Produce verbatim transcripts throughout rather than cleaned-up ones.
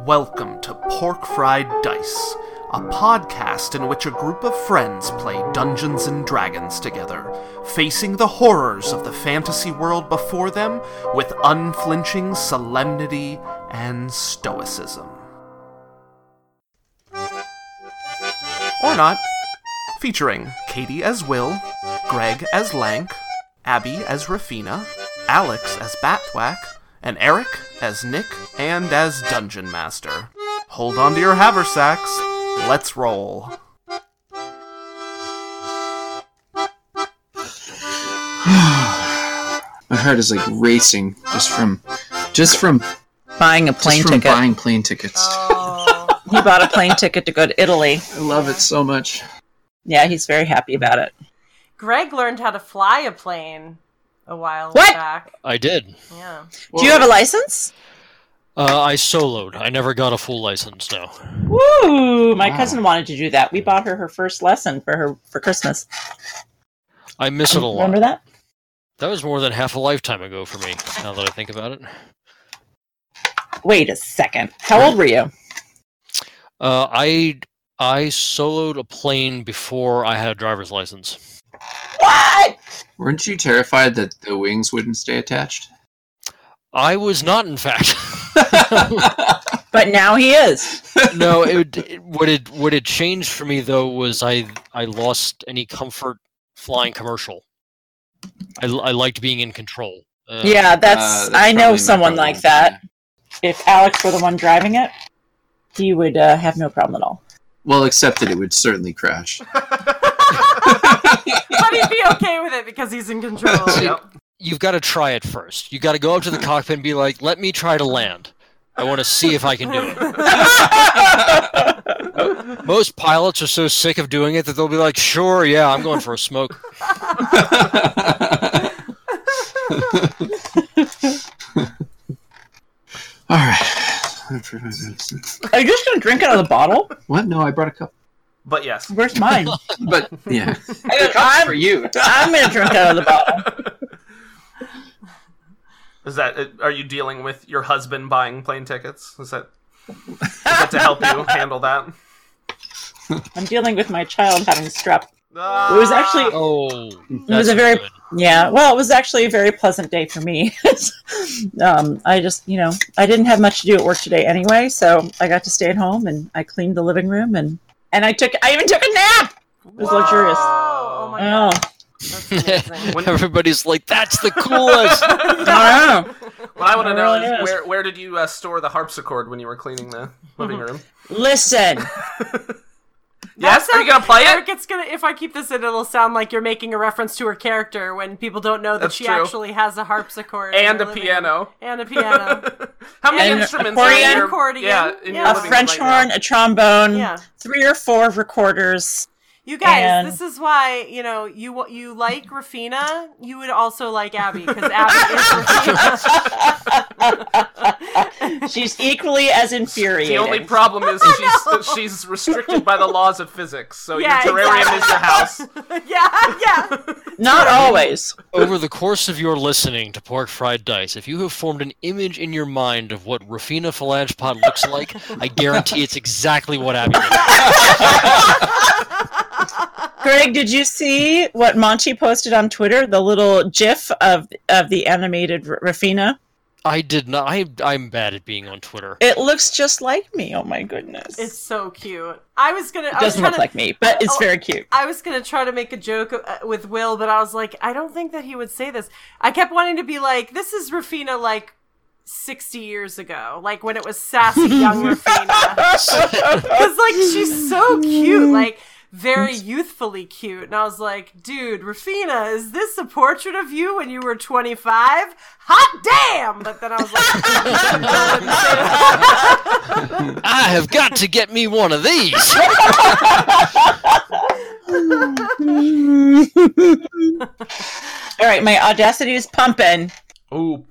Welcome to Pork Fried Dice, a podcast in which a group of friends play Dungeons and Dragons together, facing the horrors of the fantasy world before them with unflinching solemnity and stoicism. Or not. Featuring Katie as Will, Greg as Lank, Abby as Rafina, Alex as Batthwack, and Eric as Nick and as Dungeon Master. Hold on to your haversacks. Let's roll. My heart is like racing just from just from buying a plane just from ticket. buying plane tickets. Oh. He bought a plane ticket to go to Italy. I love it so much. Yeah, he's very happy about it. Greg learned how to fly a plane a while what? back. I did. Yeah. Do you have a license? Uh, I soloed. I never got a full license, no. Woo! My Wow. cousin wanted to do that. We bought her her first lesson for her for Christmas. I miss it a lot. Remember that? That was more than half a lifetime ago for me, now that I think about it. Wait a second. How old were you? Uh, I I soloed a plane before I had a driver's license. What? Weren't you terrified that the wings wouldn't stay attached? I was not, in fact. But now he is. No, it, it, what it what it changed for me though was I I lost any comfort flying commercial. I, I liked being in control. Uh, Yeah, that's, Uh, that's I know probably my someone problem. like that. If Alex were the one driving it, he would uh, have no problem at all. Well, except that it would certainly crash. But he'd be okay with it because he's in control. Yep. You've got to try it first. You got to go up to the cockpit and be like, "Let me try to land. I want to see if I can do it." Most pilots are so sick of doing it that they'll be like, "Sure, yeah, I'm going for a smoke." All right. Are you just going to drink out of the bottle? What? No, I brought a cup. But yes. Where's mine? But yeah, I, I'm, for you. I'm going to drink out of the bottle. Is that, are you dealing with your husband buying plane tickets? Is that, is that to help you handle that? I'm dealing with my child having strep. Ah! It was actually, Oh, it was a very, yeah, well, it was actually a very pleasant day for me. um, I just, you know, I didn't have much to do at work today anyway, so I got to stay at home and I cleaned the living room and, and I took, I even took a nap! It was Whoa! luxurious. Oh my I know. god. That's amazing. When- Everybody's like, "That's the coolest." I know. What I want to It know really is, is. where where did you uh, store the harpsichord when you were cleaning the living room? Listen, Yes? Are you going to play it? Eric, it's gonna. If I keep this in, it'll sound like you're making a reference to her character when people don't know that That's she true. actually has a harpsichord in And her a living piano. room. and a piano. How many And instruments accordion. are in your, Accordion. yeah, in your Yeah. a living French room right horn, a trombone, Yeah. three or four recorders. You guys, And- this is why, you know, you you like Rafina, you would also like Abby, because Abby is Rafina. She's equally as now? infuriating. The only problem is she's she's restricted by the laws of physics, so Yeah, your terrarium exactly. is your house. yeah, yeah. Not always. Over the course of your listening to Pork Fried Dice, if you have formed an image in your mind of what Rafina Phalangepod looks like, I guarantee it's exactly what Abby looks like. Greg, did you see what Monty posted on Twitter? The little GIF of of the animated R- Rafina. I did not. I, I'm bad at being on Twitter. It looks just like me. Oh my goodness! It's so cute. I was gonna. it I was doesn't trying look to, like me, but it's Oh, very cute. I was gonna try to make a joke uh, with Will, but I was like, I don't think that he would say this. I kept wanting to be like, this is Rafina, like sixty years ago, like when it was sassy young Rafina, because like she's so cute, like very youthfully cute. And I was like, dude, Rafina, is this a portrait of you when you were twenty-five? Hot damn! But then I was like, I wouldn't say that. I have got to get me one of these. All right, my audacity is pumping. Oh.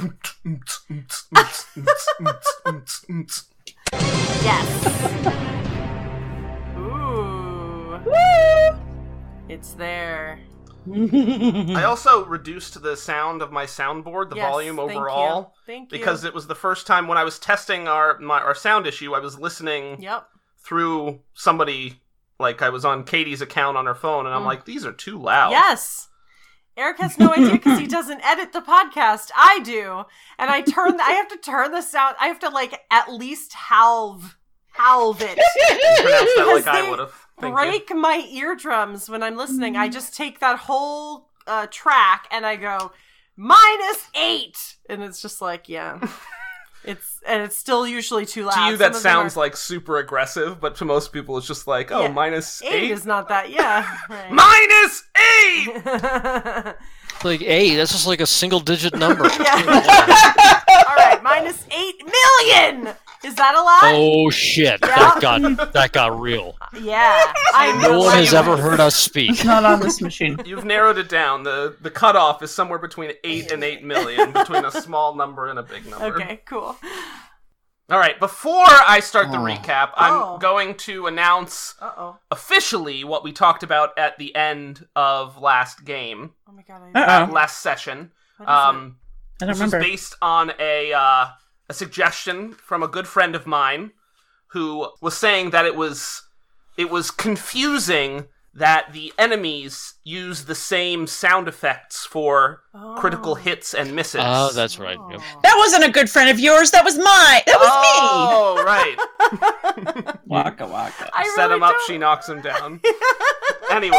Ooh. It's there. I also reduced the sound of my soundboard, the Yes, volume thank overall, you. Thank you. because it was the first time when I was testing our my, our sound issue. I was listening Yep. through somebody, like I was on Katie's account on her phone, and I'm Mm. like, these are too loud. Yes. Eric has no idea because he doesn't edit the podcast. I do. And I turn, I have to turn the sound, I have to like at least halve, halve it. You pronounced that like Because I they would have. Thank break my eardrums when I'm listening. I just take that whole uh, track and I go, minus eight. And it's just like, yeah. It's, and it's still usually too loud. To you, Some that of them sounds are- like super aggressive, but to most people, it's just like, oh, Yeah. minus eight. eight. is not that, yeah. Right. Minus eight! Like, hey, that's just like a single digit number. Yeah. All right, minus eight million. Is that a lot? Oh shit! Yeah. That got that got real. Yeah. I No know. one has you- ever heard us speak. It's not on this machine. You've narrowed it down. The the cutoff is somewhere between eight and eight million, between a small number and a big number. Okay, cool. All right, before I start the Oh. recap, I'm Oh. going to announce Uh oh. officially what we talked about at the end of last game, Oh my god. I Uh-oh. uh, last session. What is Um, I don't this was remember. based on a uh, a suggestion from a good friend of mine who was saying that it was it was confusing that the enemies use the same sound effects for Oh. critical hits and misses. Oh, that's right. Yep. That wasn't a good friend of yours. That was mine. That was Oh, right. me. Waka waka. I Set really him up, don't- she knocks him down. Anyway.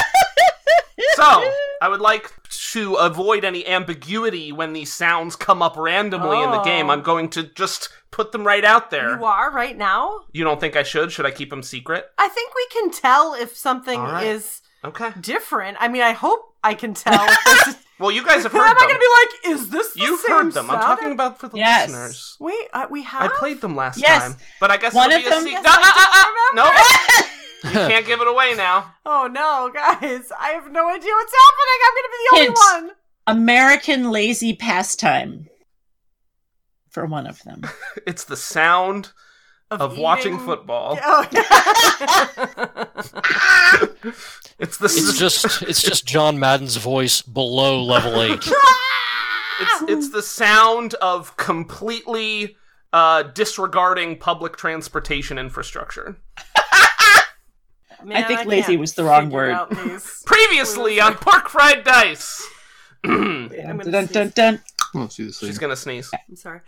So, I would like to avoid any ambiguity when these sounds come up randomly in the Oh. game. I'm going to just put them right out there. You are right now? You don't think I should? Should I keep them secret? I think we can tell if something All right. is Okay. different. I mean, I hope I can tell. If this is- Well, you guys have Am heard I them. going to be like, is this the You've same heard them. I'm sound? talking about for the Yes. listeners. Wait, uh, we have? I played them last Yes. time. But I guess One it'll of be them- a secret. Yes, I Ah, ah, ah, don't ah. No. You can't give it away now. Oh no, guys. I have no idea what's happening. I'm going to be the Hint. only one. American lazy pastime. For one of them. It's the sound of watching eating- football. Oh, yeah. It's the It's just it's just John Madden's voice below level eight. It's it's the sound of completely uh, disregarding public transportation infrastruction. Man, I think can't lazy was the wrong figure word. out these. Previously on Pork Fried Dice. I'm Dun, gonna dun, sneeze. dun, dun. We'll see this She's later. gonna sneeze. I'm sorry.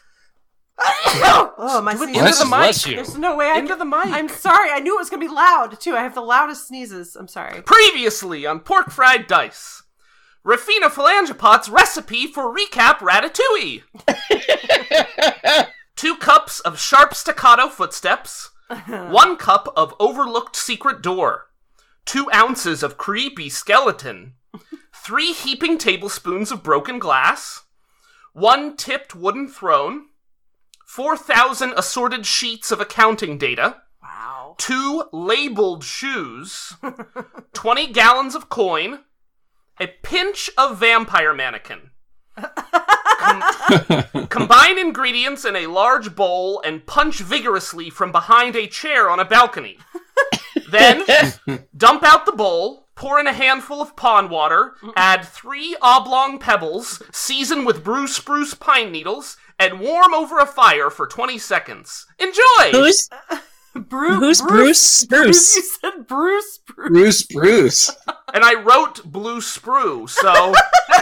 Oh, my Do it sneeze. into Bless, the mic. bless you. There's no way I Into can... the mic. I'm sorry. I knew it was going to be loud, too. I have the loudest sneezes. I'm sorry. Previously on Pork Fried Dice. Rafina Phalangipot's recipe for recap Ratatouille. Two cups of sharp staccato footsteps. One cup of overlooked secret door. Two ounces of creepy skeleton. Three heaping tablespoons of broken glass. One tipped wooden throne. Four thousand assorted sheets of accounting data. Wow. Two labeled shoes. Twenty gallons of coin. A pinch of vampire mannequin. Com- combine ingredients in a large bowl and punch vigorously from behind a chair on a balcony. Then, dump out the bowl, pour in a handful of pond water, add three oblong pebbles, season with brew spruce pine needles, and warm over a fire for twenty seconds. Enjoy! Who's Bru- who's Bruce Bruce? You said Bruce Bruce. Bruce, Bruce. And I wrote blue sprue, so...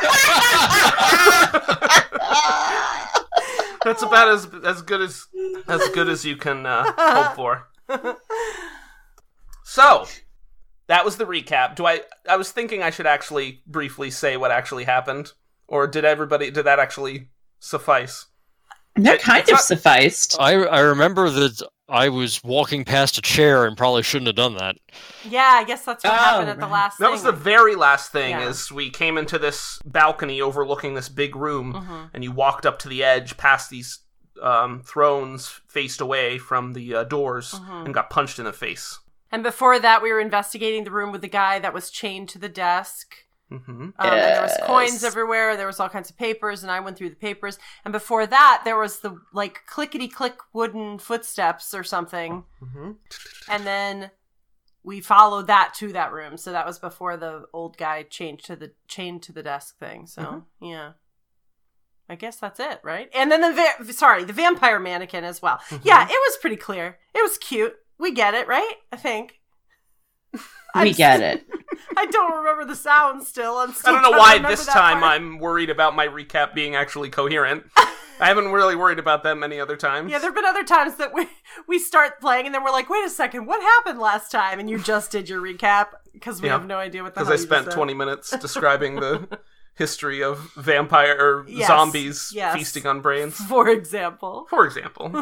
That's about as as good as as good as you can uh, hope for. So, that was the recap. Do I? I was thinking I should actually briefly say what actually happened, or did everybody? Did that actually suffice? That It- kind it's of not- sufficed. I I remember that I was walking past a chair and probably shouldn't have done that. Yeah, I guess that's what Oh, happened at the right. last That thing. was the very last thing. Yeah. Is we came into this balcony overlooking this big room, Mm-hmm. and you walked up to the edge, past these um, thrones, faced away from the uh, doors, Mm-hmm. and got punched in the face. And before that, we were investigating the room with the guy that was chained to the desk. hmm Um, And there was coins Yes. everywhere. There was all kinds of papers, and I went through the papers. And before that, there was the like clickety click wooden footsteps or something. hmm And then we followed that to that room. So that was before the old guy changed to the chained to the desk thing. So Mm-hmm. yeah, I guess that's it, right? And then the va- sorry, the vampire mannequin as well. Mm-hmm. Yeah, it was pretty clear. It was cute. We get it, right? I think. We get it. I don't remember the sound still. I'm still I don't know trying to why remember this that time part. I'm worried about my recap being actually coherent. I haven't really worried about that many other times. Yeah, there have been other times that we we start playing and then we're like, wait a second, what happened last time? And you just did your recap because we Yeah. have no idea what the Because hell I you spent just said. twenty minutes describing the history of vampire or Yes, zombies yes. feasting on brains, For example. for example.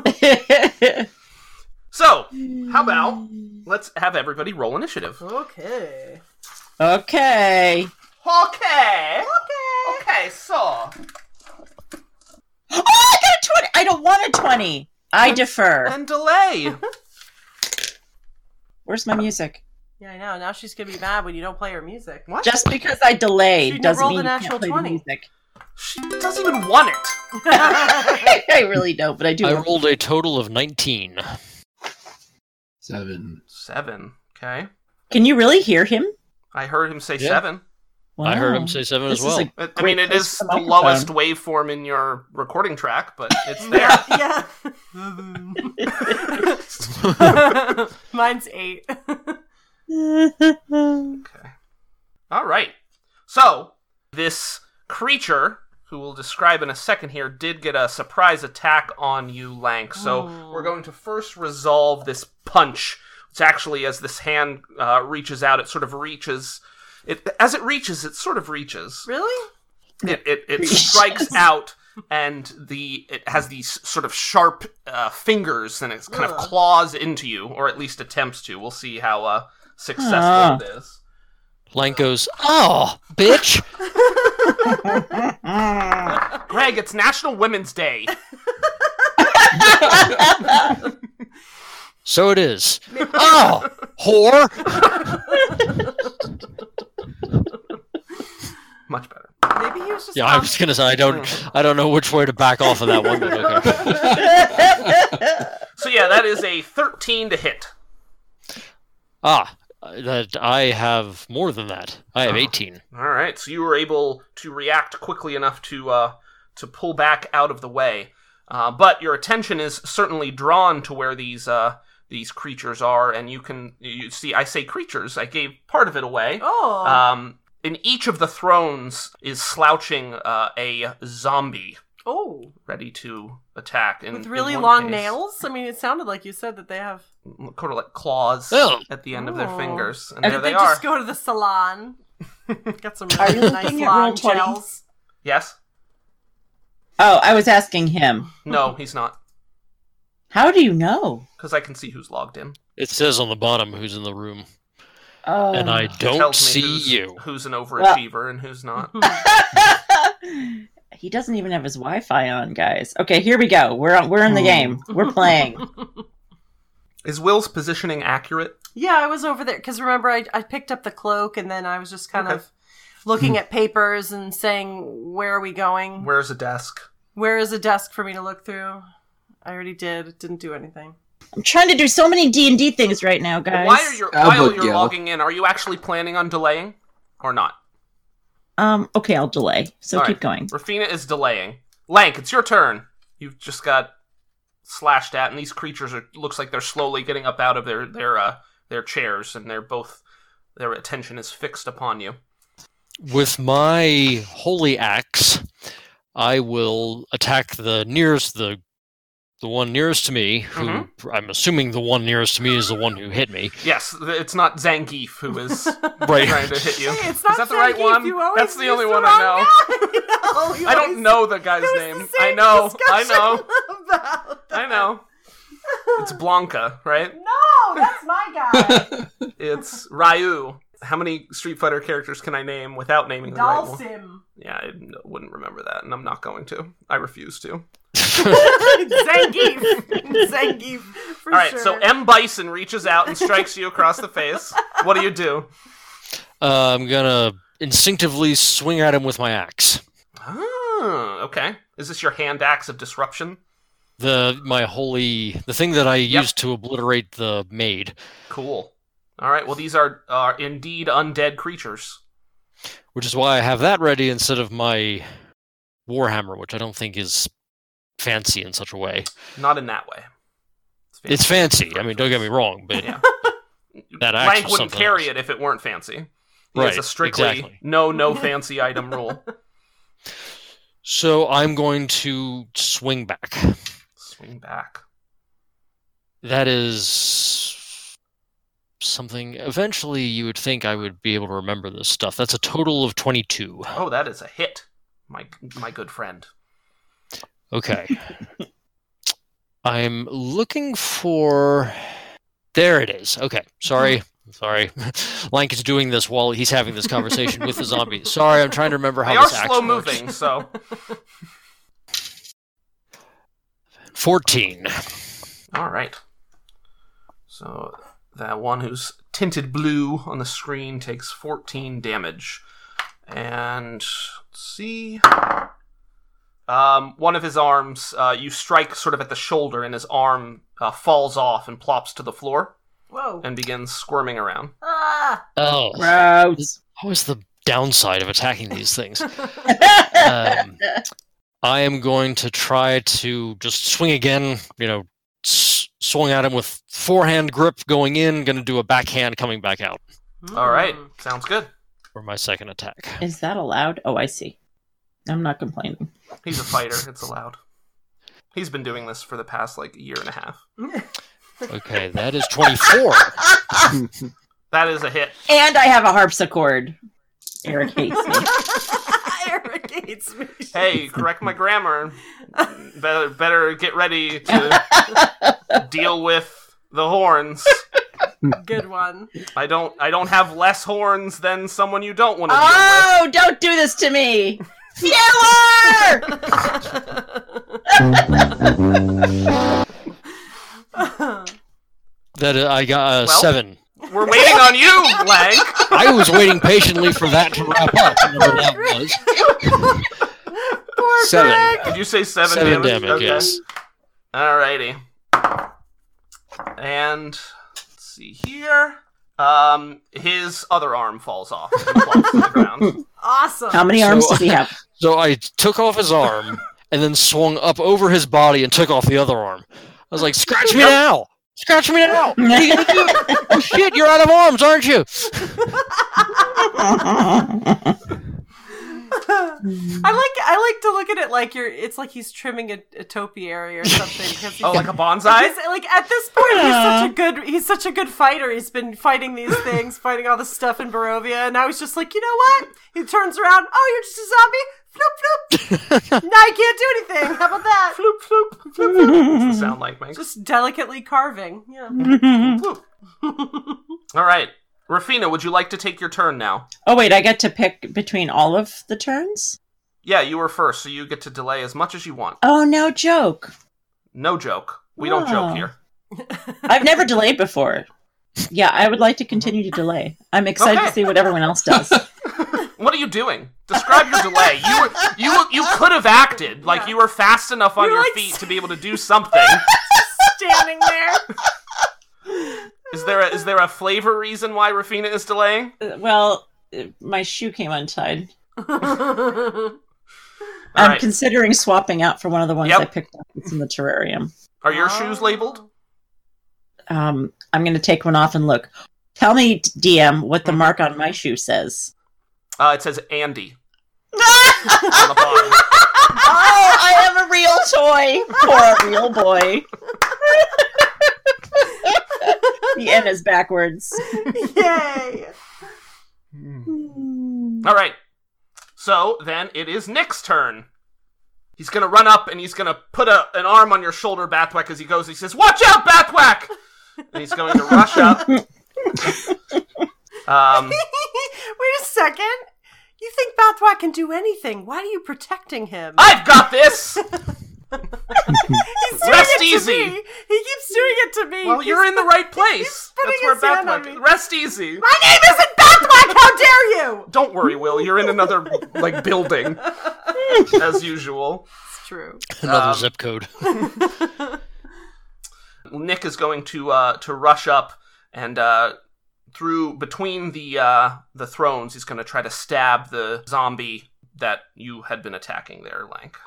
So, how about let's have everybody roll initiative? Okay. Okay. Okay. Okay. Okay, so Oh, I got a twenty. I don't want a twenty. I defer. and delay. Where's my music? Yeah, I know. Now she's gonna be mad when you don't play her music. What? Just because I delayed She doesn't rolled mean a you natural can't play the twenty. music. She doesn't even want it. I really don't, but I do. I want- rolled a total of nineteen. Seven. Seven. Okay. Can you really hear him? I heard him say Yeah. seven. I heard Wow. him say seven This as is well. a I I great mean, it place is for the the lowest microphone. waveform in your recording track, but it's there. Yeah. Mine's eight. Okay. All right. So, this creature, who we'll describe in a second here, did get a surprise attack on you, Lank. So, Oh. we're going to first resolve this punch. It's actually, as this hand uh, reaches out, it sort of reaches. It As it reaches, it sort of reaches. Really? It it, it strikes out, and the it has these sort of sharp uh, fingers, and it kind of Ugh. claws into you, or at least attempts to. We'll see how uh, successful Ah. it is. Lank goes, oh, bitch! Greg, it's National Women's Day. So it is. Oh, whore! Much better. Maybe he was just. Yeah, I was gonna say I don't, I don't know which way to back off of that one, but okay. So yeah, that is a thirteen to hit. Ah, that I have more than that. I have eighteen. All right, so you were able to react quickly enough to uh, to pull back out of the way, uh, but your attention is certainly drawn to where these uh, these creatures are, and you can you see. I say creatures. I gave part of it away. Oh. Um, in each of the thrones is slouching uh, a zombie oh. ready to attack. In, With in really one long case, nails? I mean, it sounded like you said that they have. sort of like claws Oh. at the end of their Oh. fingers, and And there Did they, they are. just go to the salon? Got some Are you really nice looking at long roll twenty? gels. Yes? Oh, I was asking him. No, he's not, How do you know? because I can see who's logged in. It says on the bottom who's in the room, Oh. and I It don't tells me see who's, you. Who's an overachiever and who's not. He doesn't even have his Wi-Fi on, guys. Okay, here we go. We're on, we're in the game. We're playing. Is Will's positioning accurate? Yeah, I was over there because remember I I picked up the cloak and then I was just kind Okay. of looking at papers and saying, "Where are we going? Where's a desk? Where is a desk for me to look through?" I already did. It didn't do anything. I'm trying to do so many D and D things right now, guys. Why are you How while about you're you? logging in? Are you actually planning on delaying or not? Um. Okay, I'll delay. So All keep right. going. Rafina is delaying. Lank, it's your turn. You've just got slashed at, and these creatures are looks like they're slowly getting up out of their their uh, their chairs, and they're both their attention is fixed upon you. With my holy axe, I will attack the nearest the the one nearest to me. Who Mm-hmm. I'm assuming the one nearest to me is the one who hit me. Yes, th- it's not Zangief who is Right. trying to hit you. Hey, it's not is that the right Zangief. one? You always That's the use only the one wrong I know. guy. No, you I don't always- know the guy's It was name. the I same know. I discussion know. about I that. know. It's Blanca, right? No, that's my guy. It's Ryu. How many Street Fighter characters can I name without naming the right one? Dalsim. Yeah, I n- wouldn't remember that, and I'm not going to. I refuse to. Zangief. Zangief. For All right, sure. so M. Bison reaches out and strikes you across the face. What do you do? Uh, I'm gonna instinctively swing at him with my axe. Oh, okay. Is this your hand axe of disruption? The my holy the thing that I Yep. used to obliterate the maid. Cool. All right. Well, these are are indeed undead creatures. Which is why I have that ready instead of my Warhammer, which I don't think is fancy in such a way. Not in that way. It's fancy. I mean, don't get me wrong, but Yeah. that axe Lank was wouldn't something carry else. it if it weren't fancy. He Right, has a strictly exactly. no, no fancy item rule. So I'm going to swing back. Swing back. That is something. Eventually, you would think I would be able to remember this stuff. That's a total of twenty-two. Oh, that is a hit, my my good friend. Okay. I'm looking for. There it is. Okay. Sorry. Sorry. Lank is doing this while he's having this conversation with the zombie. Sorry, I'm trying to remember how They are this axe slow works. moving, so. fourteen. All right. So that one who's tinted blue on the screen takes fourteen damage. And let's see. Um, one of his arms, uh, you strike sort of at the shoulder, and his arm uh, falls off and plops to the floor Whoa. and begins squirming around. Ah. Oh. Gross. What was the downside of attacking these things? um, I am going to try to just swing again, you know, s- swing at him with forehand grip going in, going to do a backhand coming back out All right, Mm. sounds good. for my second attack. Is that allowed? Oh, I see. I'm not complaining. He's a fighter, it's allowed. He's been doing this for the past, like, year and a half. Okay, that is twenty-four. That is a hit. And I have a harpsichord. Eric hates me. Eric hates me. Hey, correct my grammar. Better, better get ready to deal with the horns. Good one. I don't, I don't have less horns than someone you don't want to deal Oh, don't do this to me! Killer! That is, I got a Well? seven. with. We're waiting on you, Lank. I was waiting patiently for that to wrap up. Whatever that was. Seven. Did you say seven, Seven damage? damage, Okay. yes. Alrighty. And let's see here. Um, his other arm falls off and falls to the ground. Awesome. How many So- arms does he have? So I took off his arm and then swung up over his body and took off the other arm. I was like, "Scratch me now! Scratch me now! What are you gonna do? Oh shit! You're out of arms, aren't you?" I like I like to look at it like you're. It's like he's trimming a, a topiary or something. Because he's, Oh, like a bonsai? he's- like at this point, he's such a good. He's such a good fighter. He's been fighting these things, fighting all the stuff in Barovia, and now he's just like, you know what? He turns around. Oh, you're just a zombie. Floop floop. Now you can't do anything. How about that? Floop, floop, floop, floop. What's the sound like, Mike? Just delicately carving. Yeah. Floop. All right. Rafina, would you like to take your turn now? Oh, wait, I get to pick between all of the turns? Yeah, you were first, so you get to delay as much as you want. Oh, no joke. No joke. We don't Oh. joke here. I've never delayed before. Yeah, I would like to continue to delay. I'm excited Okay. to see what everyone else does. What are you doing? Describe your delay. You were, you were, you could have acted like Yeah. you were fast enough on You're your like feet s- to be able to do something. Standing there. Is there a, is there a flavor reason why Rafina is delaying? Uh, well, uh, my shoe came untied. All I'm right. considering swapping out for one of the ones Yep. I picked up that's in the terrarium. Are your Oh. shoes labeled? Um, I'm going to take one off and look. Tell me, D M, what the mark on my shoe says. Uh, it says Andy on the bottom. Oh, I have a real toy for a real boy. The N is backwards. Yay. All right. So then it is Nick's turn. He's gonna run up and he's gonna put a, an arm on your shoulder, Bathwack, as he goes. He says, "Watch out, Bathwack!" And he's going to rush up. Um, Wait a second. You think Bathwack can do anything? Why are you protecting him? I've got this. He's doing Rest it easy. to me. He keeps doing it to me. Well, He's you're in the right place. he's putting That's where his hand on Bathwack. me. Rest easy. My name isn't Bathwack. How dare you? Don't worry, Will. You're in another like building, as usual. It's true. Another Um, zip code. Nick is going to uh, to rush up and uh, through between the uh, the thrones. He's going to try to stab the zombie that you had been attacking there, Lank.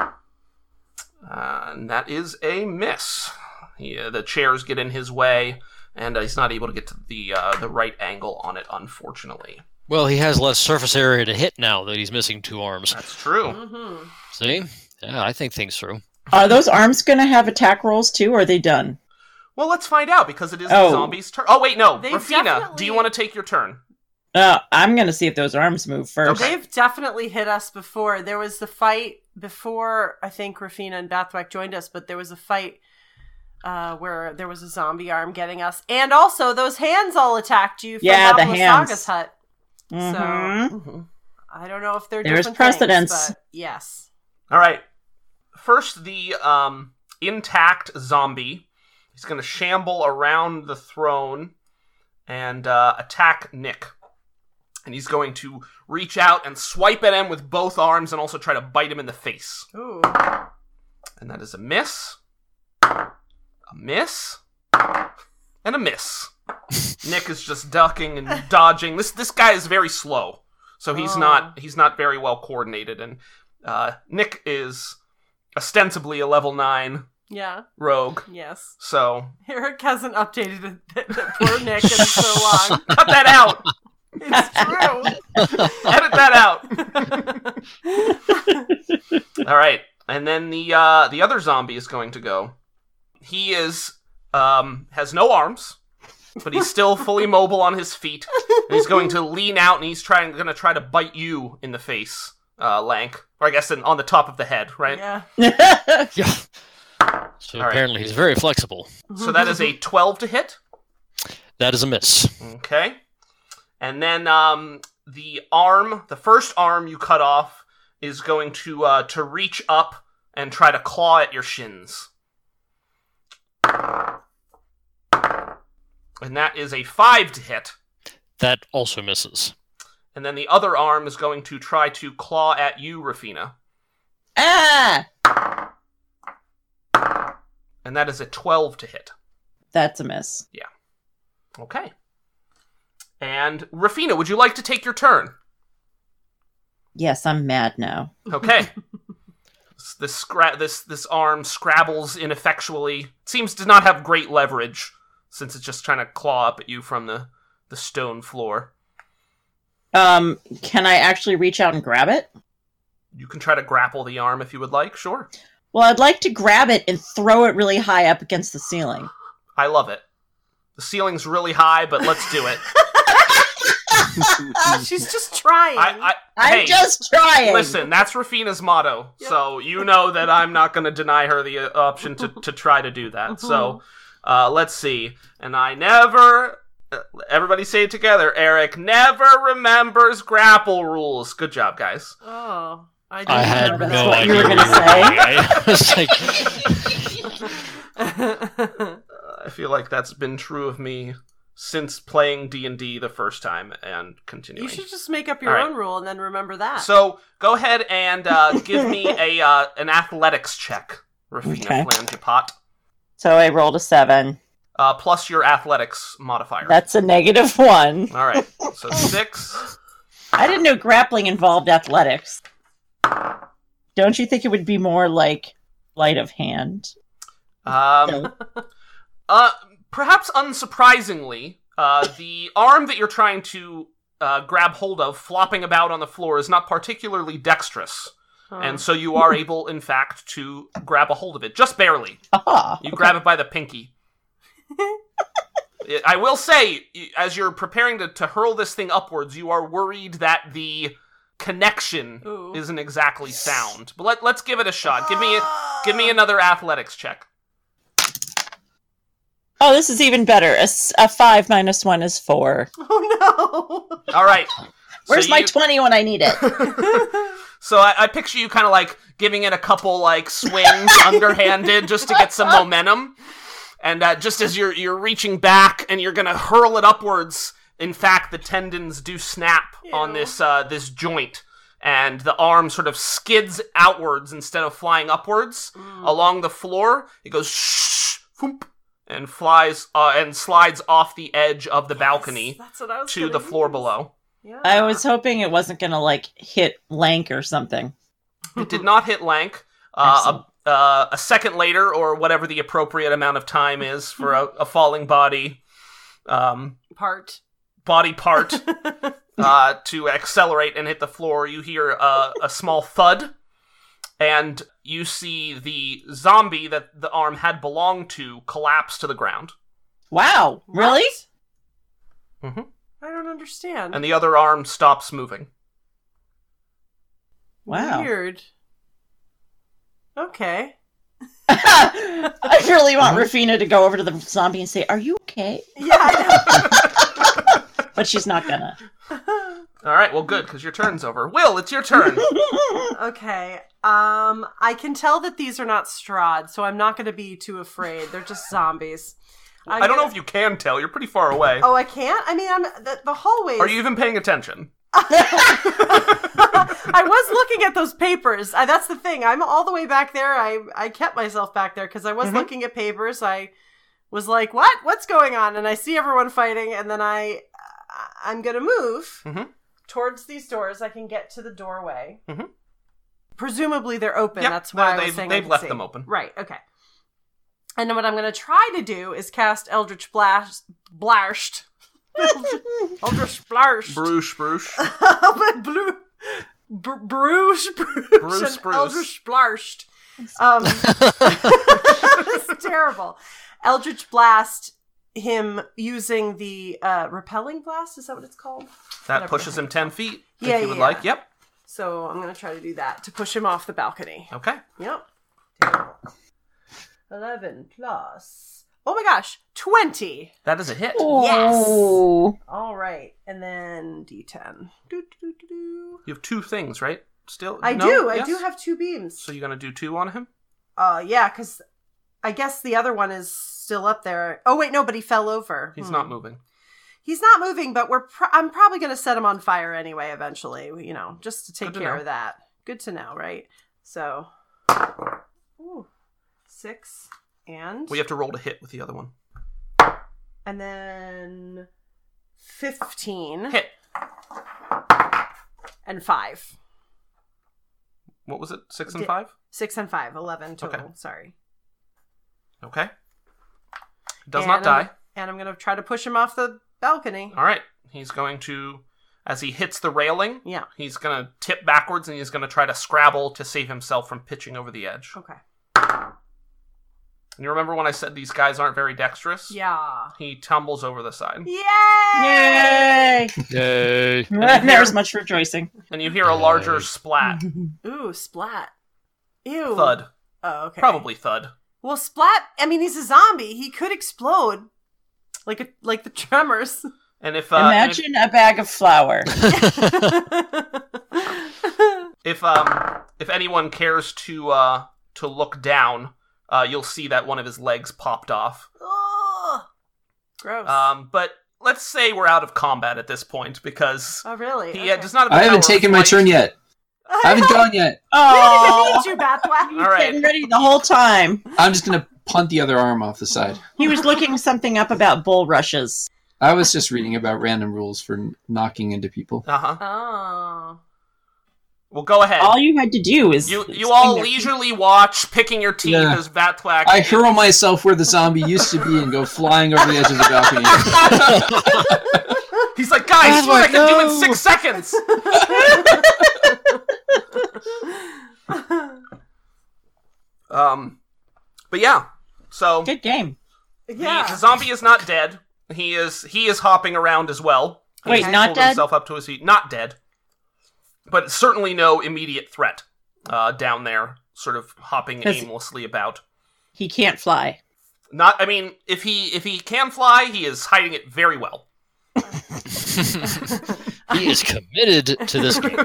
Uh, and that is a miss. He, uh, the chairs get in his way, and uh, he's not able to get to the uh, the right angle on it, unfortunately. Well, he has less surface area to hit now that he's missing two arms. That's true. Mm-hmm. See? Yeah, I think things through. Are those arms going to have attack rolls too, or are they done? Well, let's find out, because it is Oh. the zombie's turn. Oh, wait, no. They've Rafina, definitely- do you want to take your turn? Uh, I'm going to see if those arms move first. Okay. They've definitely hit us before. There was the fight before, I think, Rafina and Bathwack joined us, but there was a fight uh, where there was a zombie arm getting us. And also, those hands all attacked you from Yeah, the Malcolm hands. Saga's hut. Mhm. So, Mm-hmm. I don't know if they're There's different precedence. things, but yes. All right. First, the um, intact zombie. He's going to shamble around the throne and uh, attack Nick. And he's going to reach out and swipe at him with both arms and also try to bite him in the face. Ooh. And that is a miss, a miss, and a miss. Nick is just ducking and dodging. This this guy is very slow, so he's Oh. not he's not very well coordinated. And uh, Nick is ostensibly a level nine Yeah. rogue, Yes. so Eric hasn't updated it. That, that poor Nick in so long. cut that out. It's true. Edit that out. All right, and then the uh, the other zombie is going to go. He is um, has no arms, but he's still fully mobile on his feet. And he's going to lean out, and he's trying going to try to bite you in the face, uh, Lank, or I guess in, on the top of the head, right? Yeah. Yeah. So All right. apparently he's very flexible. So that is a twelve to hit. That is a miss. Okay. And then um, the arm, the first arm you cut off, is going to uh, to reach up and try to claw at your shins. And that is a five to hit. That also misses. And then the other arm is going to try to claw at you, Rafina. Ah! And that is a twelve to hit. That's a miss. Okay. And Rafina, would you like to take your turn? Yes, I'm mad now. Okay. This this, scra- this this arm scrabbles ineffectually. Seems to not have great leverage, since it's just trying to claw up at you from the, the stone floor. Um, can I actually reach out and grab it? You can try to grapple the arm if you would like, sure. Well, I'd like to grab it and throw it really high up against the ceiling. I love it. The ceiling's really high, but let's do it. She's just trying. I, I, I'm hey, just trying! listen, that's Rafina's motto, Yep. so you know that I'm not going to deny her the uh, option to, to try to do that. So, uh, let's see. And I never... uh, Everybody say it together. Eric never remembers grapple rules. Good job, guys. Oh. I, I didn't had remember no what you idea. were gonna say. I was like, that. I feel like that's been true of me since playing D and D the first time and continuing. You should just make up your All right. own rule and then remember that. So go ahead and uh, give me a uh, an athletics check, Rafina Okay. Flangepot, So I rolled a seven. uh, plus your athletics modifier. That's a negative one. All right, so six. I didn't know grappling involved athletics. Don't you think it would be more like light of hand? Um, uh, perhaps unsurprisingly, uh, the arm that you're trying to uh, grab hold of, flopping about on the floor, is not particularly dexterous. Huh. And so you are able, in fact, to grab a hold of it. Just barely. Aha! You grab it by the pinky. I will say, as you're preparing to, to hurl this thing upwards, you are worried that the connection Ooh. isn't exactly sound. But let, let's give it a shot. Give me a, give me another athletics check. Oh, this is even better. A, s- a five minus one is four. Oh no! All right. Where's So my you- twenty when I need it? So I, I picture you kind of like giving it a couple like swings underhanded just to get some momentum. And uh, just as you're you're reaching back and you're gonna hurl it upwards, in fact, the tendons do snap on Ew. this uh, this joint, and the arm sort of skids outwards instead of flying upwards along the floor. It goes shh, whoop, and flies uh, and slides off the edge of the balcony That's what I was to gonna the floor use. below. Yeah. I was hoping it wasn't going to, like, hit Lank or something. It did not hit Lank. Uh, a, uh, a second later, or whatever the appropriate amount of time is for a, a falling body, um, part. body part, uh, to accelerate and hit the floor, you hear uh, a small thud, and you see the zombie that the arm had belonged to collapse to the ground. Wow. Really? Mm-hmm. I don't understand. And the other arm stops moving. Wow. Weird. Okay. I really want Rafina to go over to the zombie and say, "Are you okay?" Yeah. I But she's not gonna. know. All right, well, good, because your turn's over. Will, it's your turn. Okay. Um, I can tell that these are not Strahd, so I'm not going to be too afraid. They're just zombies. I'm I don't know gonna- if you can tell. You're pretty far away. Oh, I can't. I mean, I'm the, the hallways. Are you even paying attention? I was looking at those papers. I, that's the thing. I'm all the way back there. I I kept myself back there because I was Mhm. looking at papers. I was like, "What? What's going on?" And I see everyone fighting, and then I I'm gonna move Mhm. towards these doors. I can get to the doorway. Mhm. Presumably they're open. Yep, That's why no, I was they've- saying I they've could left see. them open. Right. Okay. And then what I'm going to try to do is cast Eldritch Blast, Blarshed. Eldritch Blarshed. Bruce, Bruce. But blue, Br- Bruce, Bruce, Bruce, and Bruce. Eldritch Blarshed. Um, it's terrible. Eldritch Blast him using the uh, repelling blast. Is that what it's called? That Whatever. pushes him ten feet, Yeah, if you would yeah. like. Yep. So I'm going to try to do that to push him off the balcony. Okay. Yep. Terrible. eleven plus. Oh my gosh, twenty. That is a hit. Oh. All right. And then D ten. Do, do, do, do. You have two things, right? Still? I No? do. I Yes? do have two beams. So you're going to do two on him? Uh, yeah, because I guess the other one is still up there. Oh, wait, no, but he fell over. He's Hmm. not moving. He's not moving, but we're. Pro- I'm probably going to set him on fire anyway. Eventually, you know, just to take Good to care know. of that. Good to know, right? So, ooh, six and We have to roll to hit with the other one. and then fifteen Hit. and five. What was it? Six and Di- five? Six and five. Eleven total. Okay. Sorry. Okay. Does And not I'm- die. And I'm going to try to push him off the balcony. All right. He's going to, as he hits the railing, Yeah. he's going to tip backwards and he's going to try to scrabble to save himself from pitching over the edge. Okay. And you remember when I said these guys aren't very dexterous? Yeah. He tumbles over the side. Yay! Yay! Yay. There's much rejoicing. And you hear a larger splat. Ooh, splat. Ew. Thud. Oh, okay. Probably thud. Well, splat. I mean, he's a zombie. He could explode, like a, like the Tremors. And if uh, and if, Imagine a bag of flour. if um if anyone cares to uh to look down, uh you'll see that one of his legs popped off. Ugh. Gross. Um, but let's say we're out of combat at this point because oh, really? he Okay. uh, does not. Have the I haven't power of taken my flight. turn yet. I haven't gone yet. Oh, Hate you, Bathwack. All right. getting ready the whole time. I'm just gonna punt the other arm off the side. He was looking something up about bull rushes. I was just reading about random rules for n- knocking into people. Uh huh. Oh. Well, go ahead. All you had to do is You you swing all their- leisurely watch, picking your teeth Yeah. as Vatthwack. I hurl myself where the zombie used to be and go flying over the edge of the balcony. He's like, guys, what I Vatthwack, can do in no." six seconds. um, but yeah. So Good game. Yeah. the zombie is not dead. He is he is hopping around as well. He Wait, has not pulled dead? himself up to his feet. Not dead, but certainly no immediate threat. Uh, down there, sort of hopping 'Cause- aimlessly about. He can't fly. Not, I mean, if he if he can fly, he is hiding it very well. He is committed to this game.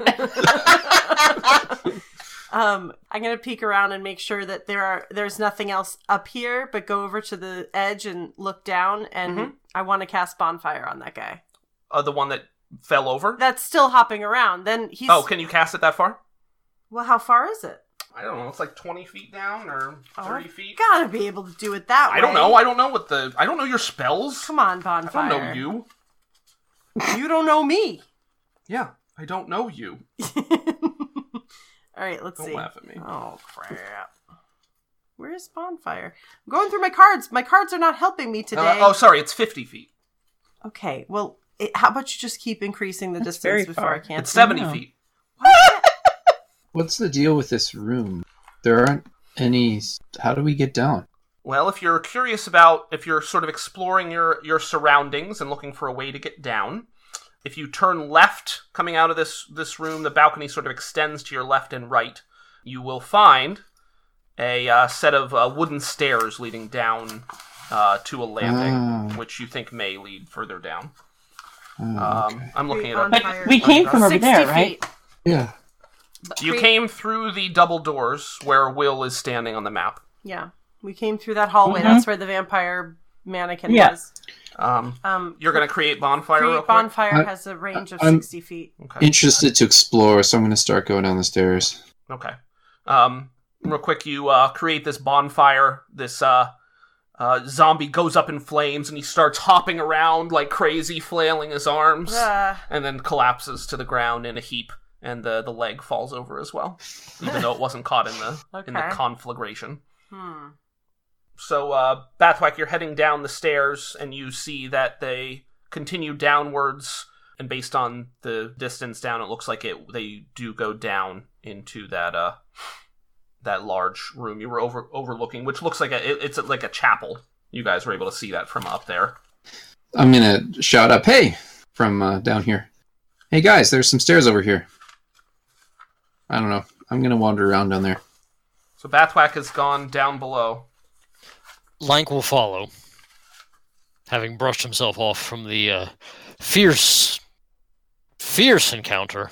Um, I'm gonna peek around and make sure that there are there's nothing else up here, but go over to the edge and look down, and Mhm. I want to cast bonfire on that guy. Uh, the one that fell over. That's still hopping around. Then he's Oh, can you cast it that far? well. How far is it? I don't know. It's like twenty feet down or thirty Oh, feet. Gotta be able to do it that way. I don't know. I don't know what the. I don't know your spells. Come on, I Bonfire. don't know you. You don't know me. Yeah, I don't know you. All right, let's Don't see. laugh at me. Oh, crap. Where's Bonfire? I'm going through my cards. My cards are not helping me today. Uh, oh, sorry. It's fifty feet. Okay, well, it, how about you just keep increasing the That's distance very before far. I can't It's see? seventy know. feet. What's the deal with this room? There aren't any. How do we get down? Well, if you're curious about, if you're sort of exploring your, your surroundings and looking for a way to get down, if you turn left coming out of this, this room, the balcony sort of extends to your left and right. You will find a uh, set of uh, wooden stairs leading down uh, to a landing, Ah. which you think may lead further down. Oh, Um, okay. I'm looking it Create up. bonfire. But we came from over sixty there, right? feet. Yeah. But You create- came through the double doors where Will is standing on the map. Yeah, we came through that hallway. Mhm. That's where the vampire mannequin Yeah. was. Um, Um, you're going to create bonfire real create quick? bonfire I- has a range of I'm- sixty feet. Okay. Interested to explore, so I'm going to start going down the stairs. Okay. Um, real quick, you uh, create this bonfire. This uh, uh, zombie goes up in flames, and he starts hopping around like crazy, flailing his arms, Uh, and then collapses to the ground in a heap, and the, the leg falls over as well, even though it wasn't caught in the in the Okay. conflagration. hmm. So, uh, Bathwack, you're heading down the stairs, and you see that they continue downwards, and based on the distance down, it looks like it they do go down into that uh that large room you were over overlooking, which looks like a it, it's like a chapel. You guys were able to see that from up there. I'm going to shout up, hey, from uh, down here. Hey, guys, there's some stairs over here. I don't know. I'm going to wander around down there. So Bathwack has gone down below. Lank will follow, having brushed himself off from the uh, fierce, fierce encounter.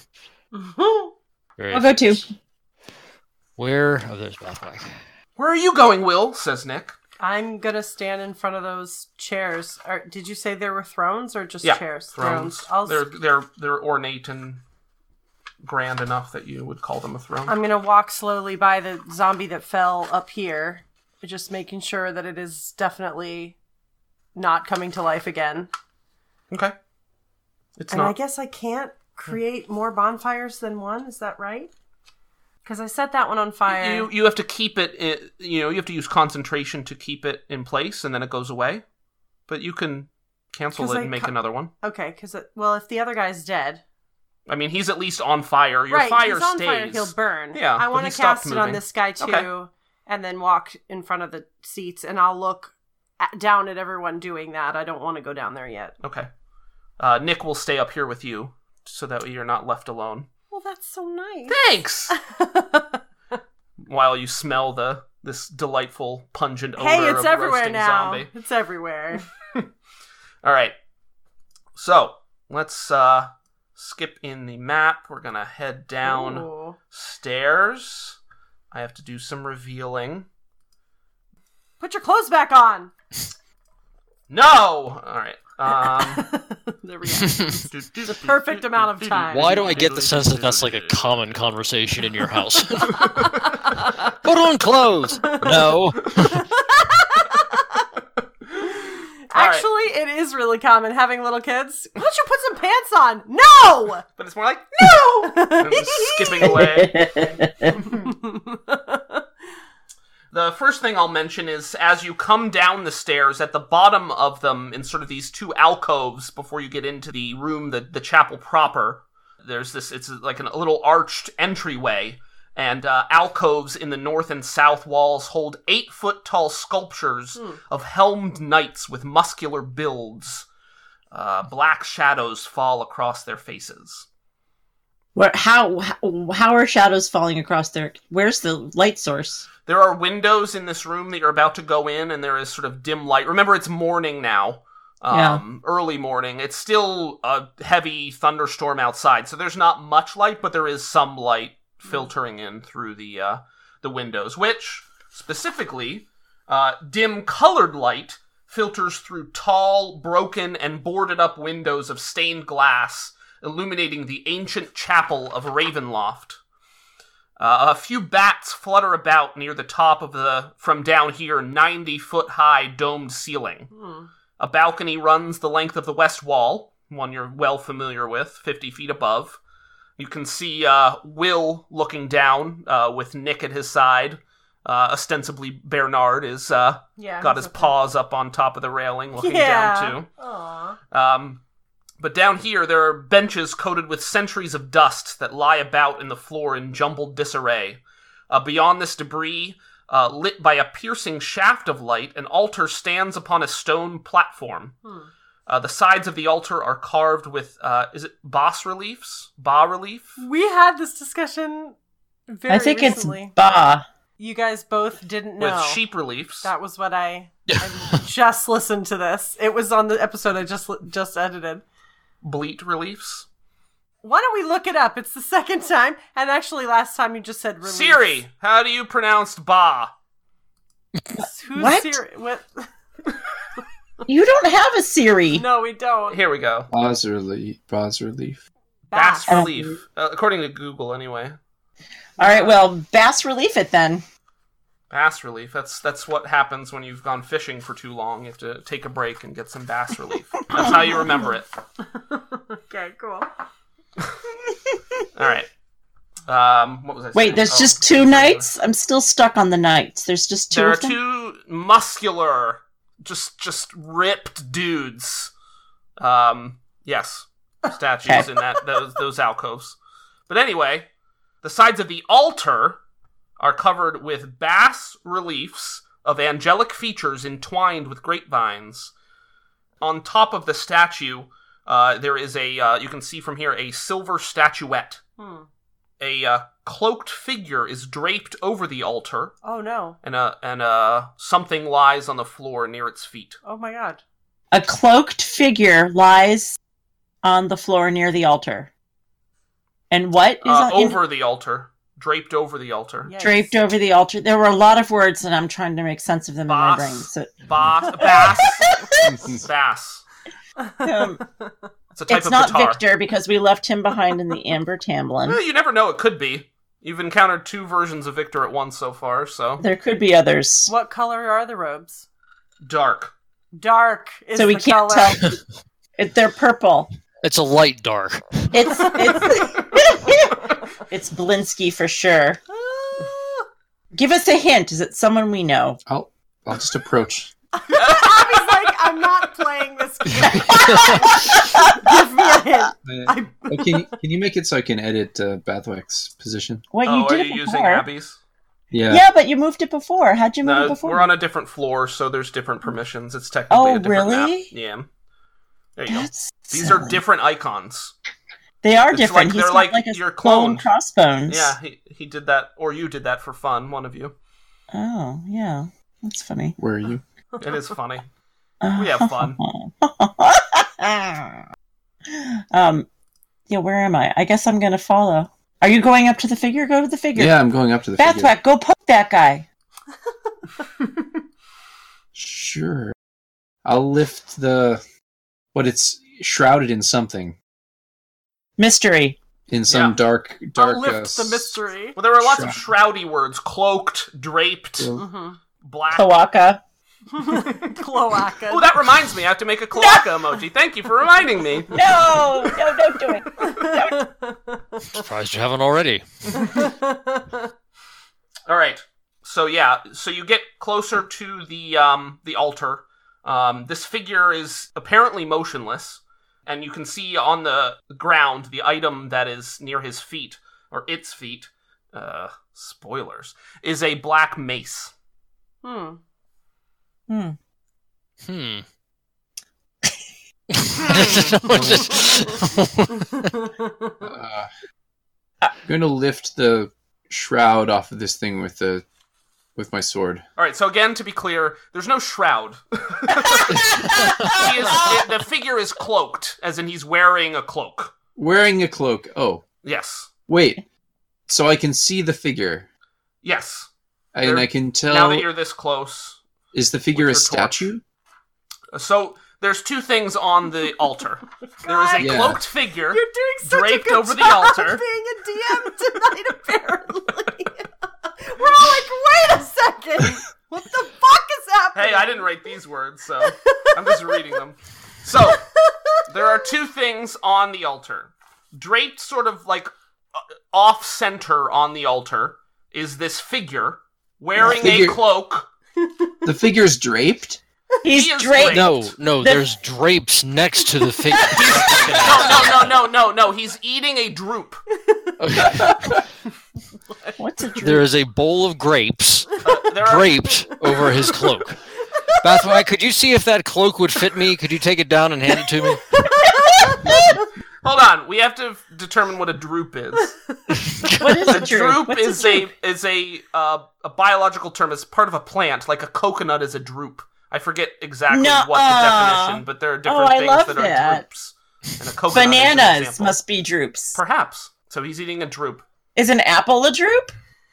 Very I'll go too. fierce. Where? Oh, there's Bathwack. Where are you going, Will? Says Nick. I'm gonna stand in front of those chairs. Or, did you say there were thrones or just Yeah, chairs? Thrones. I'll, They're they're they're ornate and grand enough that you would call them a throne. I'm gonna walk slowly by the zombie that fell up here, just making sure that it is definitely not coming to life again. Okay. It's and I not. guess I can't create more bonfires than one. Is that right? Because I set that one on fire. You you have to keep it. In, you know you have to use concentration to keep it in place, and then it goes away. But you can cancel 'Cause it I and make ca- another one. Okay, because well, if the other guy's dead, I mean, he's at least on fire. Your right? fire he's on stays. fire. He'll burn. Yeah, I but want he to stopped cast it on moving. this guy too, Okay. and then walk in front of the seats, and I'll look at, down at everyone doing that. I don't want to go down there yet. Okay. Uh, Nick will stay up here with you, so that way you're not left alone. Well, that's so nice. Thanks. While you smell the this delightful pungent odor Hey, it's of everywhere roasting now. zombie. It's everywhere. All right. So let's uh, skip in the map. We're gonna head down Ooh. stairs. I have to do some revealing. Put your clothes back on. No. All right. Um, There we go. The perfect amount of time. Why do I get the sense that that's like a common conversation in your house? Put on clothes. No. Actually, it is really common having little kids. Why don't you put some pants on? No! But it's more like no. And just skipping away. The first thing I'll mention is as you come down the stairs, at the bottom of them, in sort of these two alcoves before you get into the room, the, the chapel proper, there's this, it's like an, a little arched entryway, and uh, alcoves in the north and south walls hold eight-foot-tall sculptures Hmm. of helmed knights with muscular builds. Uh, black shadows fall across their faces. Where, how, how how are shadows falling across there? Where's the light source? There are windows in this room that you're about to go in, and there is sort of dim light. Remember, it's morning now. Um, early morning. It's still a heavy thunderstorm outside, so there's not much light, but there is some light filtering in through the uh, the windows, which, specifically, uh, dim colored light filters through tall, broken, and boarded-up windows of stained glass, illuminating the ancient chapel of Ravenloft. Uh, a few bats flutter about near the top of the, from down here, ninety-foot-high domed ceiling. Hmm. A balcony runs the length of the west wall, one you're well familiar with, fifty feet above. You can see uh, Will looking down uh, with Nick at his side. Uh, ostensibly, Bernard is uh, Yeah. got he's his okay. paws up on top of the railing, looking Yeah. down too. Aw. Um, but down here, there are benches coated with centuries of dust that lie about in the floor in jumbled disarray. Uh, beyond this debris, uh, lit by a piercing shaft of light, an altar stands upon a stone platform. Hmm. Uh, the sides of the altar are carved with, uh, is it bas reliefs? Bas relief? We had this discussion very I think recently. it's Ba. You guys both didn't know. With sheep reliefs. That was what I, I just listened to this. It was on the episode I just just edited. Bleat reliefs. Why don't we look it up? It's the second time, and actually last time you just said relief. Siri, how do you pronounce ba? Who's What? Siri? What? You don't have a Siri. No, we don't. Here we go. Bas relief. Bas relief. Bas Bass. relief. Uh, according to Google, anyway. All right, well, Bass Relief it then. Bass relief. That's that's what happens when you've gone fishing for too long. You have to take a break and get some bass relief. That's how you remember it. Okay, cool. All right. Um, what was I saying? Wait, there's Oh, just two knights? I'm still stuck on the knights. There's just two There are of them? two muscular, just just ripped dudes. Um, yes, statues Okay. in that those those alcoves. But anyway, the sides of the altar are covered with bas reliefs of angelic features entwined with grapevines. On top of the statue, uh, there is a, uh, you can see from here, a silver statuette. Hmm. A uh, cloaked figure is draped over the altar, Oh no. and uh, and uh, something lies on the floor near its feet. Oh my god. A cloaked figure lies on the floor near the altar. And what is Uh, on, in- over the altar. Draped over the altar. Yikes. draped over the altar? There were a lot of words, and I'm trying to make sense of them in my Boss. brain. So, Bas, bass. Bass. um, It's a type it's of not guitar. Victor because we left him behind in the Amber Tamblin. Eh, you never know, it could be. You've encountered two versions of Victor at once so far, so. There could be others. What color are the robes? Dark. Dark is So we the can't color. tell. It, they're purple. It's a light dark. It's it's it's Blinsky for sure. Ah. Give us a hint. Is it someone we know? I'll I'll just approach. Abby's like, I'm not playing this game. Give me a hint. Uh, I- uh, can you, can you make it so I can edit uh, Bathwack's position? What oh, you did are it you before? using Abby's? Yeah. Yeah, but you moved it before. How'd you move No, it before? we're on a different floor, so there's different permissions. It's technically Oh, a different really? map. Yeah. There you That's go. These are silly. different icons. They are It's different. like- He's they're got like like a your clone clone. crossbones. Yeah, he, he did that, or you did that for fun, one of you. Oh, yeah. That's funny. Where are you? It is funny. We have fun. um, yeah. Where am I? I guess I'm gonna follow. Are you going up to the figure? Go to the figure. Yeah, I'm going up to the figure. Bathwack, go poke that guy. Sure. I'll lift the. What it's shrouded in something. Mystery. In some Yeah. dark, dark. I'll lift uh, the mystery. Well, there are lots of Shroud. shroudy words. Cloaked, draped, Well, Mm-hmm. black. Kawaka. Cloaca. Oh, that reminds me. I have to make a cloaca emoji. Thank you for reminding me. No, no, don't do it. Surprised you haven't already. All right. So yeah, so you get closer to the um the altar. Um, this figure is apparently motionless, and you can see on the ground the item that is near his feet, or its feet. Uh, spoilers, is a black mace. Hmm. Hmm. Hmm. I don't know what to- uh, I'm going to lift the shroud off of this thing with the with my sword. All right. So again, to be clear, there's no shroud. he is, it, the figure is cloaked, as in he's wearing a cloak. Wearing a cloak. Oh, Yes. wait. So I can see the figure, Yes. and There- I can tell. Now that you're this close. Is the figure a with your torch. statue? So there's two things on the altar. There is a Yeah. cloaked figure You're doing such draped a good over the job altar. being a D M tonight, apparently. We're all like, wait a second! What the fuck is happening? Hey, I didn't write these words, so I'm just reading them. So, there are two things on the altar. Draped sort of like uh, off-center on the altar is this figure wearing Figure- a cloak. The figure's draped? He's He is draped. No, no, The- there's drapes next to the figure. No, no, no, no, no, no. He's eating a droop. What's a droop? There is a bowl of grapes Uh, there are, draped over his cloak. Bathwag, could you see if that cloak would fit me? Could you take it down and hand it to me? hold on. We have to f- determine what a droop is. What is A a droop? droop What's is a a droop? is a uh, a biological term. It's part of a plant, like a coconut is a droop. I forget exactly Nuh-uh. what the definition, but there are different Oh, I things love that are that. droops. And a coconut is an Bananas example. must be droops. Perhaps. So he's eating a droop. Is an apple a droop?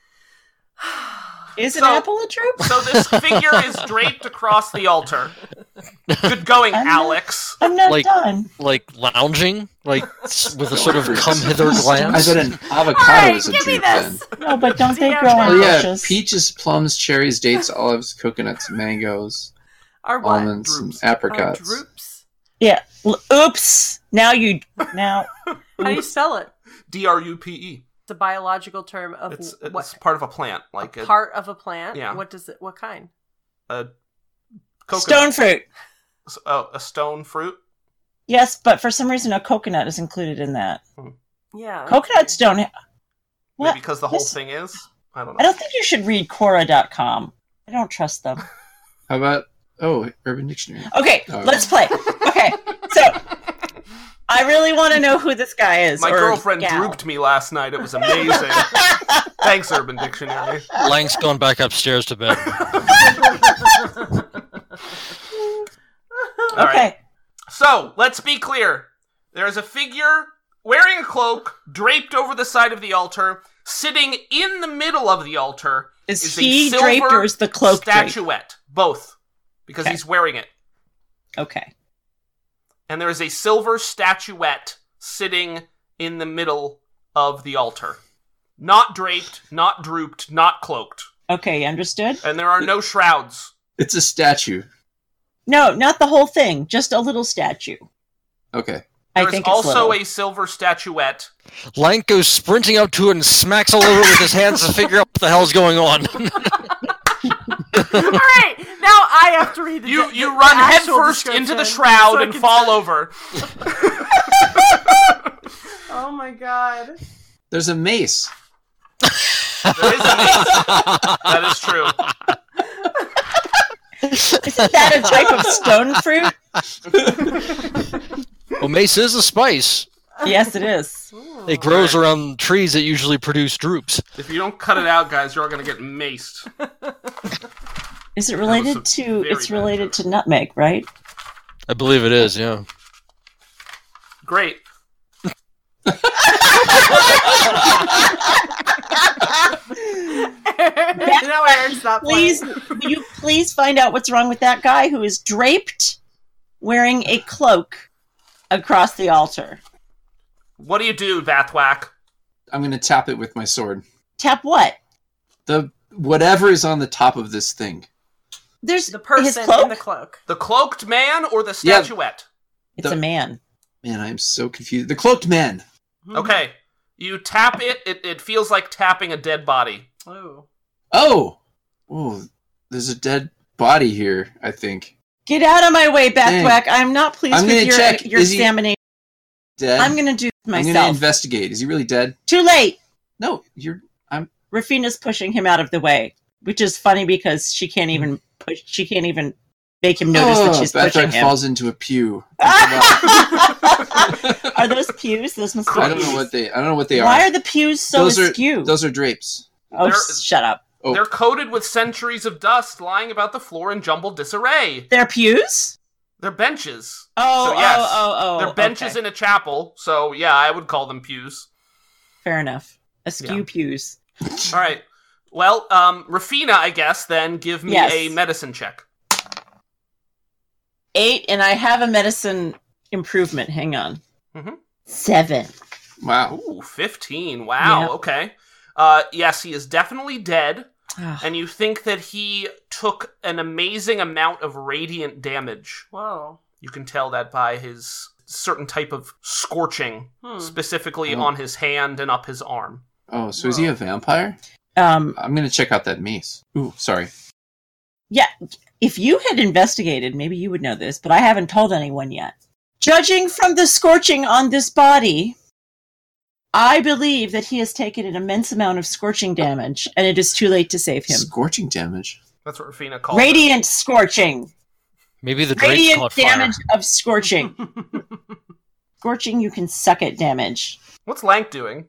Is an So- apple a droop? So this figure is draped across the altar. Good going, I'm not- Alex. I'm not Like- done. Like lounging? Like s- with a sort of come hither I glance? bet an avocado Alright, is a give me droop then. this! No, but don't they D M grow on Oh yeah, bushes? peaches, plums, cherries, dates, olives, coconuts, mangoes, Our what? almonds, Droops. and Our apricots. droops? Yeah. L- Oops. Now you. Now. How do you spell it? D R U P E. It's a biological term of It's what? it's part of a plant, like a, Part of a plant? Yeah. What does it, what kind? a coconut. Stone fruit. S- Oh, a stone fruit. Yes, but for some reason a coconut is included in that. Yeah. Coconuts don't. Ha- what? Maybe because the whole This- thing is. I don't I know. don't think you should read Quora dot com. I don't trust them. How about oh, Urban Dictionary? Okay, Oh. let's play. Okay, so I really want to know who this guy is. My or girlfriend gal. drooped me last night. It was amazing. Thanks, Urban Dictionary. Lang's gone back upstairs to bed. All Okay, right. So let's be clear. There is a figure wearing a cloak, draped over the side of the altar, sitting in the middle of the altar. is, is a he silver draped or is the cloak draped? statuette? Both, because Okay. he's wearing it. Okay, And there is a silver statuette sitting in the middle of the altar. Not draped, not drooped, not cloaked. okay, understood. And there are no shrouds. It's a statue. No, not the whole thing, just a little statue. Okay. I There's think it's also little. a silver statuette. Lang goes sprinting up to it and smacks all over it with his hands to figure out what the hell's going on. All right, now I have to read the You the- you the run actual headfirst into the description shroud so I and can fall tell- over. Oh my god. There's a mace. There is a mace. That is true. Isn't that a type of stone fruit? Well, mace is a spice. Yes, it is. It grows around trees that usually produce droops. If you don't cut it out, guys, you're all gonna get maced. Is it was related a to? very It's bad related to nutmeg, right? I believe it is, yeah. Great. No, Aaron's not playing. Please, will you please find out what's wrong with that guy who is draped, wearing a cloak, across the altar. What do you do, Bathwack? I'm gonna tap it with my sword. Tap what? The whatever is on the top of this thing. There's The his person cloak. in the cloak. The cloaked man or the Yeah. statuette? It's the- a man. Man, I'm so confused. The cloaked man. Okay. You tap it, it, it feels like tapping a dead body. Ooh. Oh, oh, there's a dead body here. I think Get out of my way, Dang. Bathwack. I'm not pleased I'm with gonna your check. your Is he examination. dead. I'm gonna do it I'm gonna myself. investigate. Is he really dead? Too late. No, you're. Rafina's pushing him out of the way, which is funny because she can't even push. She can't even make him notice that she's pushing Bathwack him. falls into a pew. Are those pews? Those must be I don't know pews. what they. I don't know what they Why are. are the pews so those askew? are those are drapes. oh, They're- s- shut up. Oh. They're coated with centuries of dust lying about the floor in jumbled disarray. They're pews? They're benches. Oh, So, yes, oh, oh, oh. They're benches okay. in a chapel, so yeah, I would call them pews. Fair enough. Askew Yeah. pews. All right. Well, um, Rafina, I guess, then give me Yes. a medicine check. Eight, and I have a medicine improvement. Hang on. Mhm. Seven. Wow. Ooh, fifteen. Wow, Yeah. okay. Uh, yes, he is definitely dead, Ah, and you think that he took an amazing amount of radiant damage. Whoa. You can tell that by his certain type of scorching, Hmm. specifically Oh. on his hand and up his arm. Oh, so is he a vampire? um, I'm gonna check out that mace. Ooh, sorry. yeah, if you had investigated, maybe you would know this, but I haven't told anyone yet. Judging from the scorching on this body, I believe that he has taken an immense amount of scorching damage, and it is too late to save him. Scorching damage. That's what Rafina calls it. Radiant scorching. Maybe the drapes Radiant caught fire. damage of scorching. Scorching, you can suck at damage. What's Lank doing?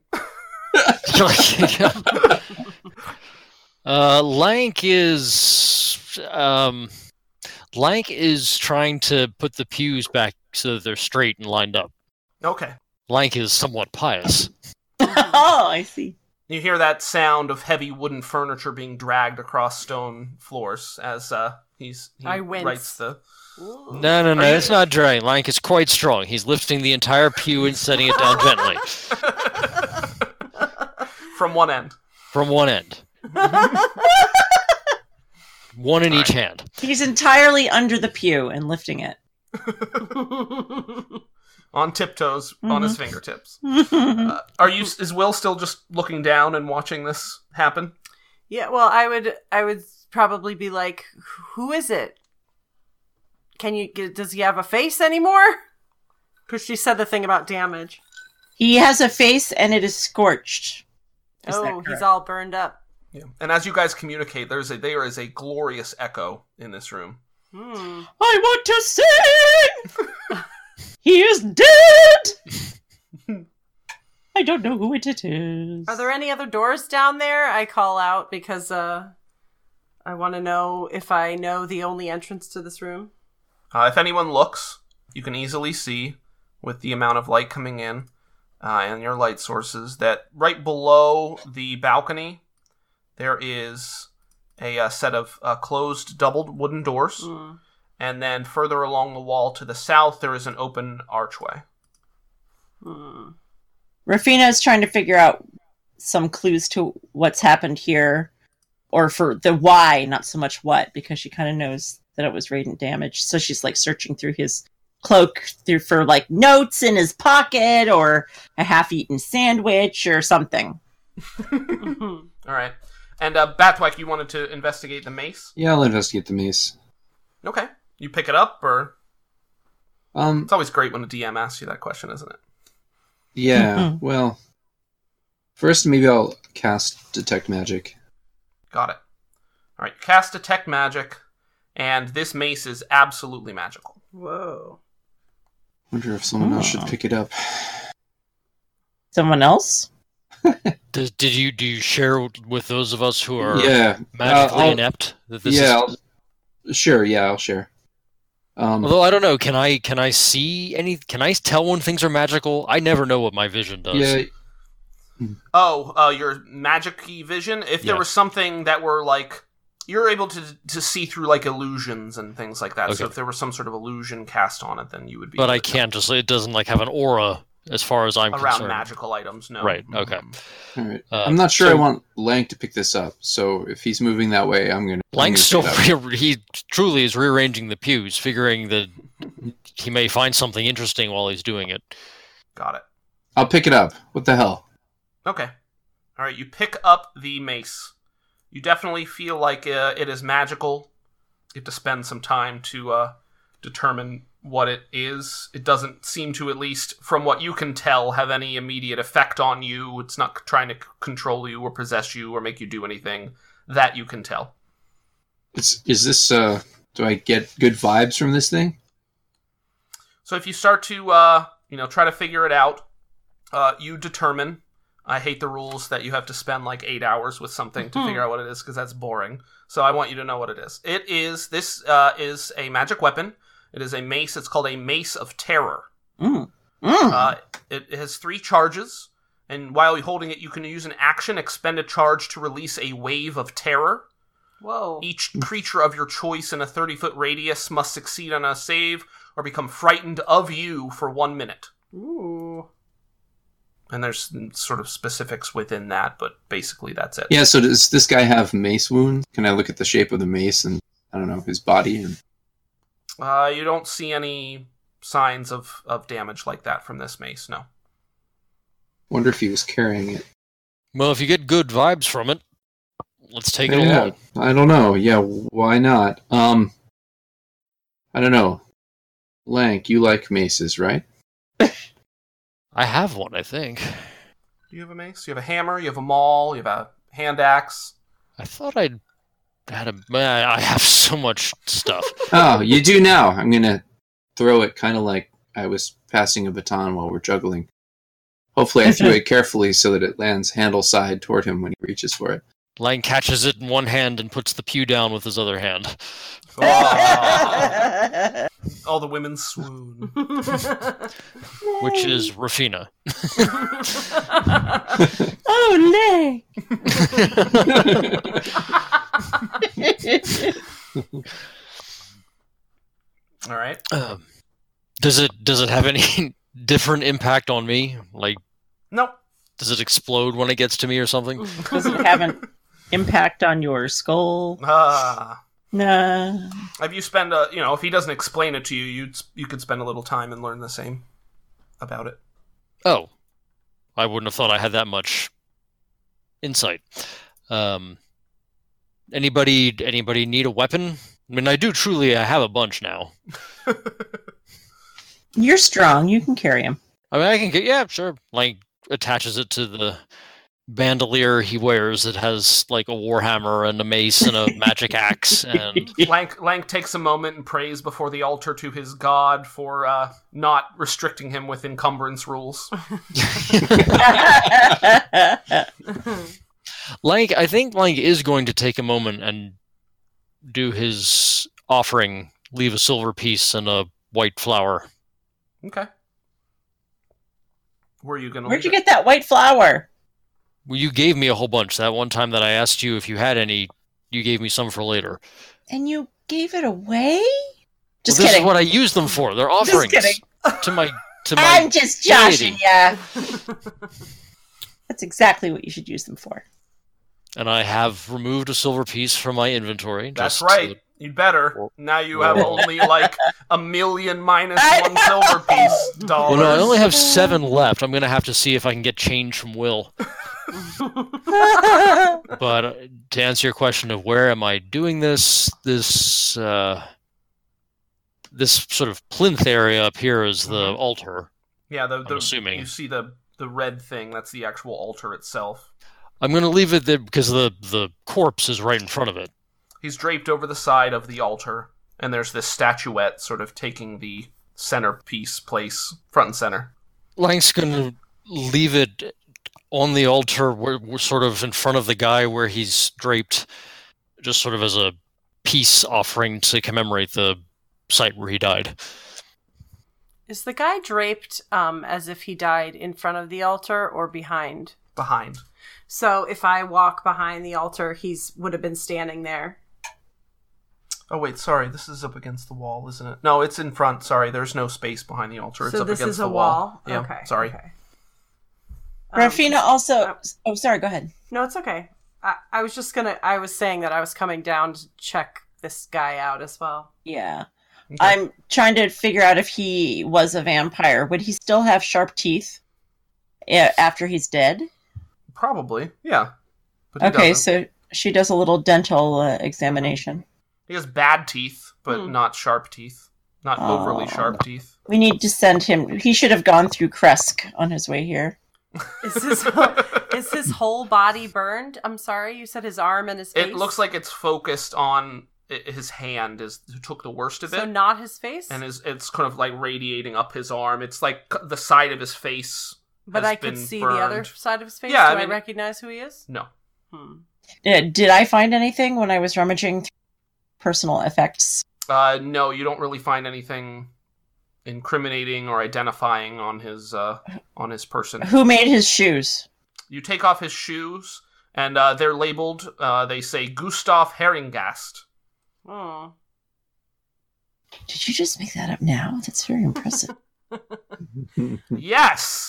uh, Lank is um, Lank is trying to put the pews back so that they're straight and lined up. Okay. Lank is somewhat pious. Oh, I see. You hear that sound of heavy wooden furniture being dragged across stone floors as uh, he's he I wince. writes the. Ooh. No, no, no, Are you- it's not dragging. Lank is quite strong. He's lifting the entire pew and setting it down gently From one end. from one end. One in each hand. He's entirely under the pew and lifting it. On tiptoes, on his fingertips. Mm-hmm. Uh, are you? Is Will still just looking down and watching this happen? Yeah, well, I would, I would probably be like, "Who is it? Can you? Does he have a face anymore?" Because she said the thing about damage. He has a face and it is scorched. Is that Oh, he's correct? all burned up. Yeah. And as you guys communicate, there's a there is a glorious echo in this room. Hmm. I want to sing! He is dead! I don't know who it is. Are there any other doors down there? I call out because uh, I want to know if I know the only entrance to this room. Uh, if anyone looks, you can easily see, with the amount of light coming in uh, and your light sources, that right below the balcony, there is a, uh set of uh, closed doubled wooden doors. Hmm. And then further along the wall to the south, there is an open archway. Hmm. Rafina is trying to figure out some clues to what's happened here, or for the why, not so much what, because she kind of knows that it was radiant damage. So she's like searching through his cloak through for like notes in his pocket or a half-eaten sandwich or something. All right. And uh, Batwack, you wanted to investigate the mace? Yeah, I'll investigate the mace. Okay. You pick it up, or Um, it's always great when a D M asks you that question, isn't it? yeah. Well, first maybe I'll cast detect magic. Got it. All right. Cast detect magic, and this mace is absolutely magical. Whoa. Wonder if someone else should Oh. pick it up. Someone else? Did, did you do you share with those of us who are Yeah. magically uh, I'll- inept that this yeah. is? I'll, sure. Yeah, I'll share. Um, Although I don't know, can I can I see any? Can I tell when things are magical? I never know what my vision does. yeah. Oh, uh, your magic-y vision? If there Yeah. was something that were like... You're able to to see through like illusions and things like that. So Okay. if there was some sort of illusion cast on it, then you would be But able I to tell. can't just. It doesn't like have an aura as far as I'm Around concerned. magical items, no. Right, okay. Mhm. All right. Uh, I'm not sure so- I want Lank to pick this up. So if he's moving that way, I'm gonna. I'm Lank's gonna still pick it up. re- he truly is rearranging the pews, figuring that he may find something interesting while he's doing it. Got it. I'll pick it up. What the hell? Okay. All right, you pick up the mace. You definitely feel like uh, it is magical. You have to spend some time to uh, determine what it is. It doesn't seem to, at least from what you can tell, have any immediate effect on you. It's not trying to c- control you or possess you or make you do anything. That you can tell. It's is this? Uh, do I get good vibes from this thing? So if you start to, uh, you know, try to figure it out, uh, you determine. I hate the rules that you have to spend like eight hours with something to figure out what it is, because that's boring. So I want you to know what it is. It is, this uh, is a magic weapon. It is a mace. It's called a Mace of Terror. Mm. Mm. Uh, it has three charges, and while you're holding it, you can use an action, expend a charge to release a wave of terror. Whoa. Each creature of your choice in a thirty-foot radius must succeed on a save or become frightened of you for one minute. Ooh. And there's sort of specifics within that, but basically that's it. Yeah, so does this guy have mace wounds? Can I look at the shape of the mace and, I don't know, his body? And... Uh, you don't see any signs of, of damage like that from this mace, no. Wonder if he was carrying it. Well, if you get good vibes from it, let's take it Yeah, along. I don't know. Yeah, why not? Um, I don't know. Lank, you like maces, right? I have one, I think. Do you have a mace? You have a hammer, you have a maul, you have a hand axe. I thought I'd had a... Man, I have so much stuff. Oh, you do now. I'm going to throw it kind of like I was passing a baton while we're juggling. Hopefully I threw it carefully so that it lands handle side toward him when he reaches for it. Lang catches it in one hand and puts the pew down with his other hand. Oh. All the women swoon. Which is Rafina. Oh, nay! All right. Um, does it does it have any different impact on me? Like, Nope. does it explode when it gets to me or something? Does it have an impact on your skull? Ah. Nah. If you spend a, you know, if he doesn't explain it to you, you you could spend a little time and learn the same about it. Oh, I wouldn't have thought I had that much insight. Um, anybody anybody need a weapon? I mean, I do truly. I have a bunch now. You're strong. You can carry him. I mean, I can get yeah, sure. Like attaches it to the bandolier he wears that has like a warhammer and a mace and a magic axe and Lank, Lank takes a moment and prays before the altar to his god for uh, not restricting him with encumbrance rules. Lank. I think Lank is going to take a moment and do his offering, leave a silver piece and a white flower. Okay. Where are you going to Where'd you get that white flower? Well, you gave me a whole bunch. That one time that I asked you if you had any, you gave me some for later. And you gave it away? Just well, this kidding. is what I use them for. They're offerings kidding. to my to my. I'm just joshing deity. ya. That's exactly what you should use them for. And I have removed a silver piece from my inventory. That's just right. to- You'd better. Well- Now you have well- only like a million minus I one know. silver piece dollars. Well, no, I only have seven left. I'm going to have to see if I can get change from Will. But uh, to answer your question of where am I doing this, this uh, this sort of plinth area up here is the Mhm. altar. Yeah, the, the, assuming. you see the the red thing. That's the actual altar itself. I'm going to leave it there because the the corpse is right in front of it. He's draped over the side of the altar, and there's this statuette sort of taking the centerpiece place, front and center. Lang's going to leave it on the altar, where we're sort of in front of the guy where he's draped, just sort of as a peace offering to commemorate the site where he died. Is the guy draped um, as if he died in front of the altar or behind? Behind. So if I walk behind the altar, he's would have been standing there. Oh wait, sorry. This is up against the wall, isn't it? No, it's in front. Sorry, there's no space behind the altar. It's so up this against is the a wall. wall. Yeah. Okay. Sorry. Okay. Um, Rafina also. uh, Oh, sorry. Go ahead. No, it's okay. I, I was just gonna. I was saying that I was coming down to check this guy out as well. Yeah. Okay. I'm trying to figure out if he was a vampire. Would he still have sharp teeth eh, after he's dead? Probably. Yeah. But he Okay, doesn't. so she does a little dental uh, examination. He has bad teeth, but Hmm. not sharp teeth. Not overly Aw. sharp teeth. We need to send him. He should have gone through Kresk on his way here. Is his is his whole body burned? I'm sorry, you said his arm and his face. It looks like it's focused on i- his hand is who took the worst of so it, not his face. and is it's kind of like radiating up his arm. It's like c- the side of his face. but has I could been see the other burned. side of his face. Yeah, I Do I, mean- recognize who he is? No, Hmm. Uh, Did I find anything when I was rummaging through personal effects? uh, no, you don't really find anything incriminating or identifying on his uh, on his person. Who made his shoes? You take off his shoes, And uh, they're labeled, uh, they say Gustav Herringast. Oh. Did you just make that up now? That's very impressive. Yes!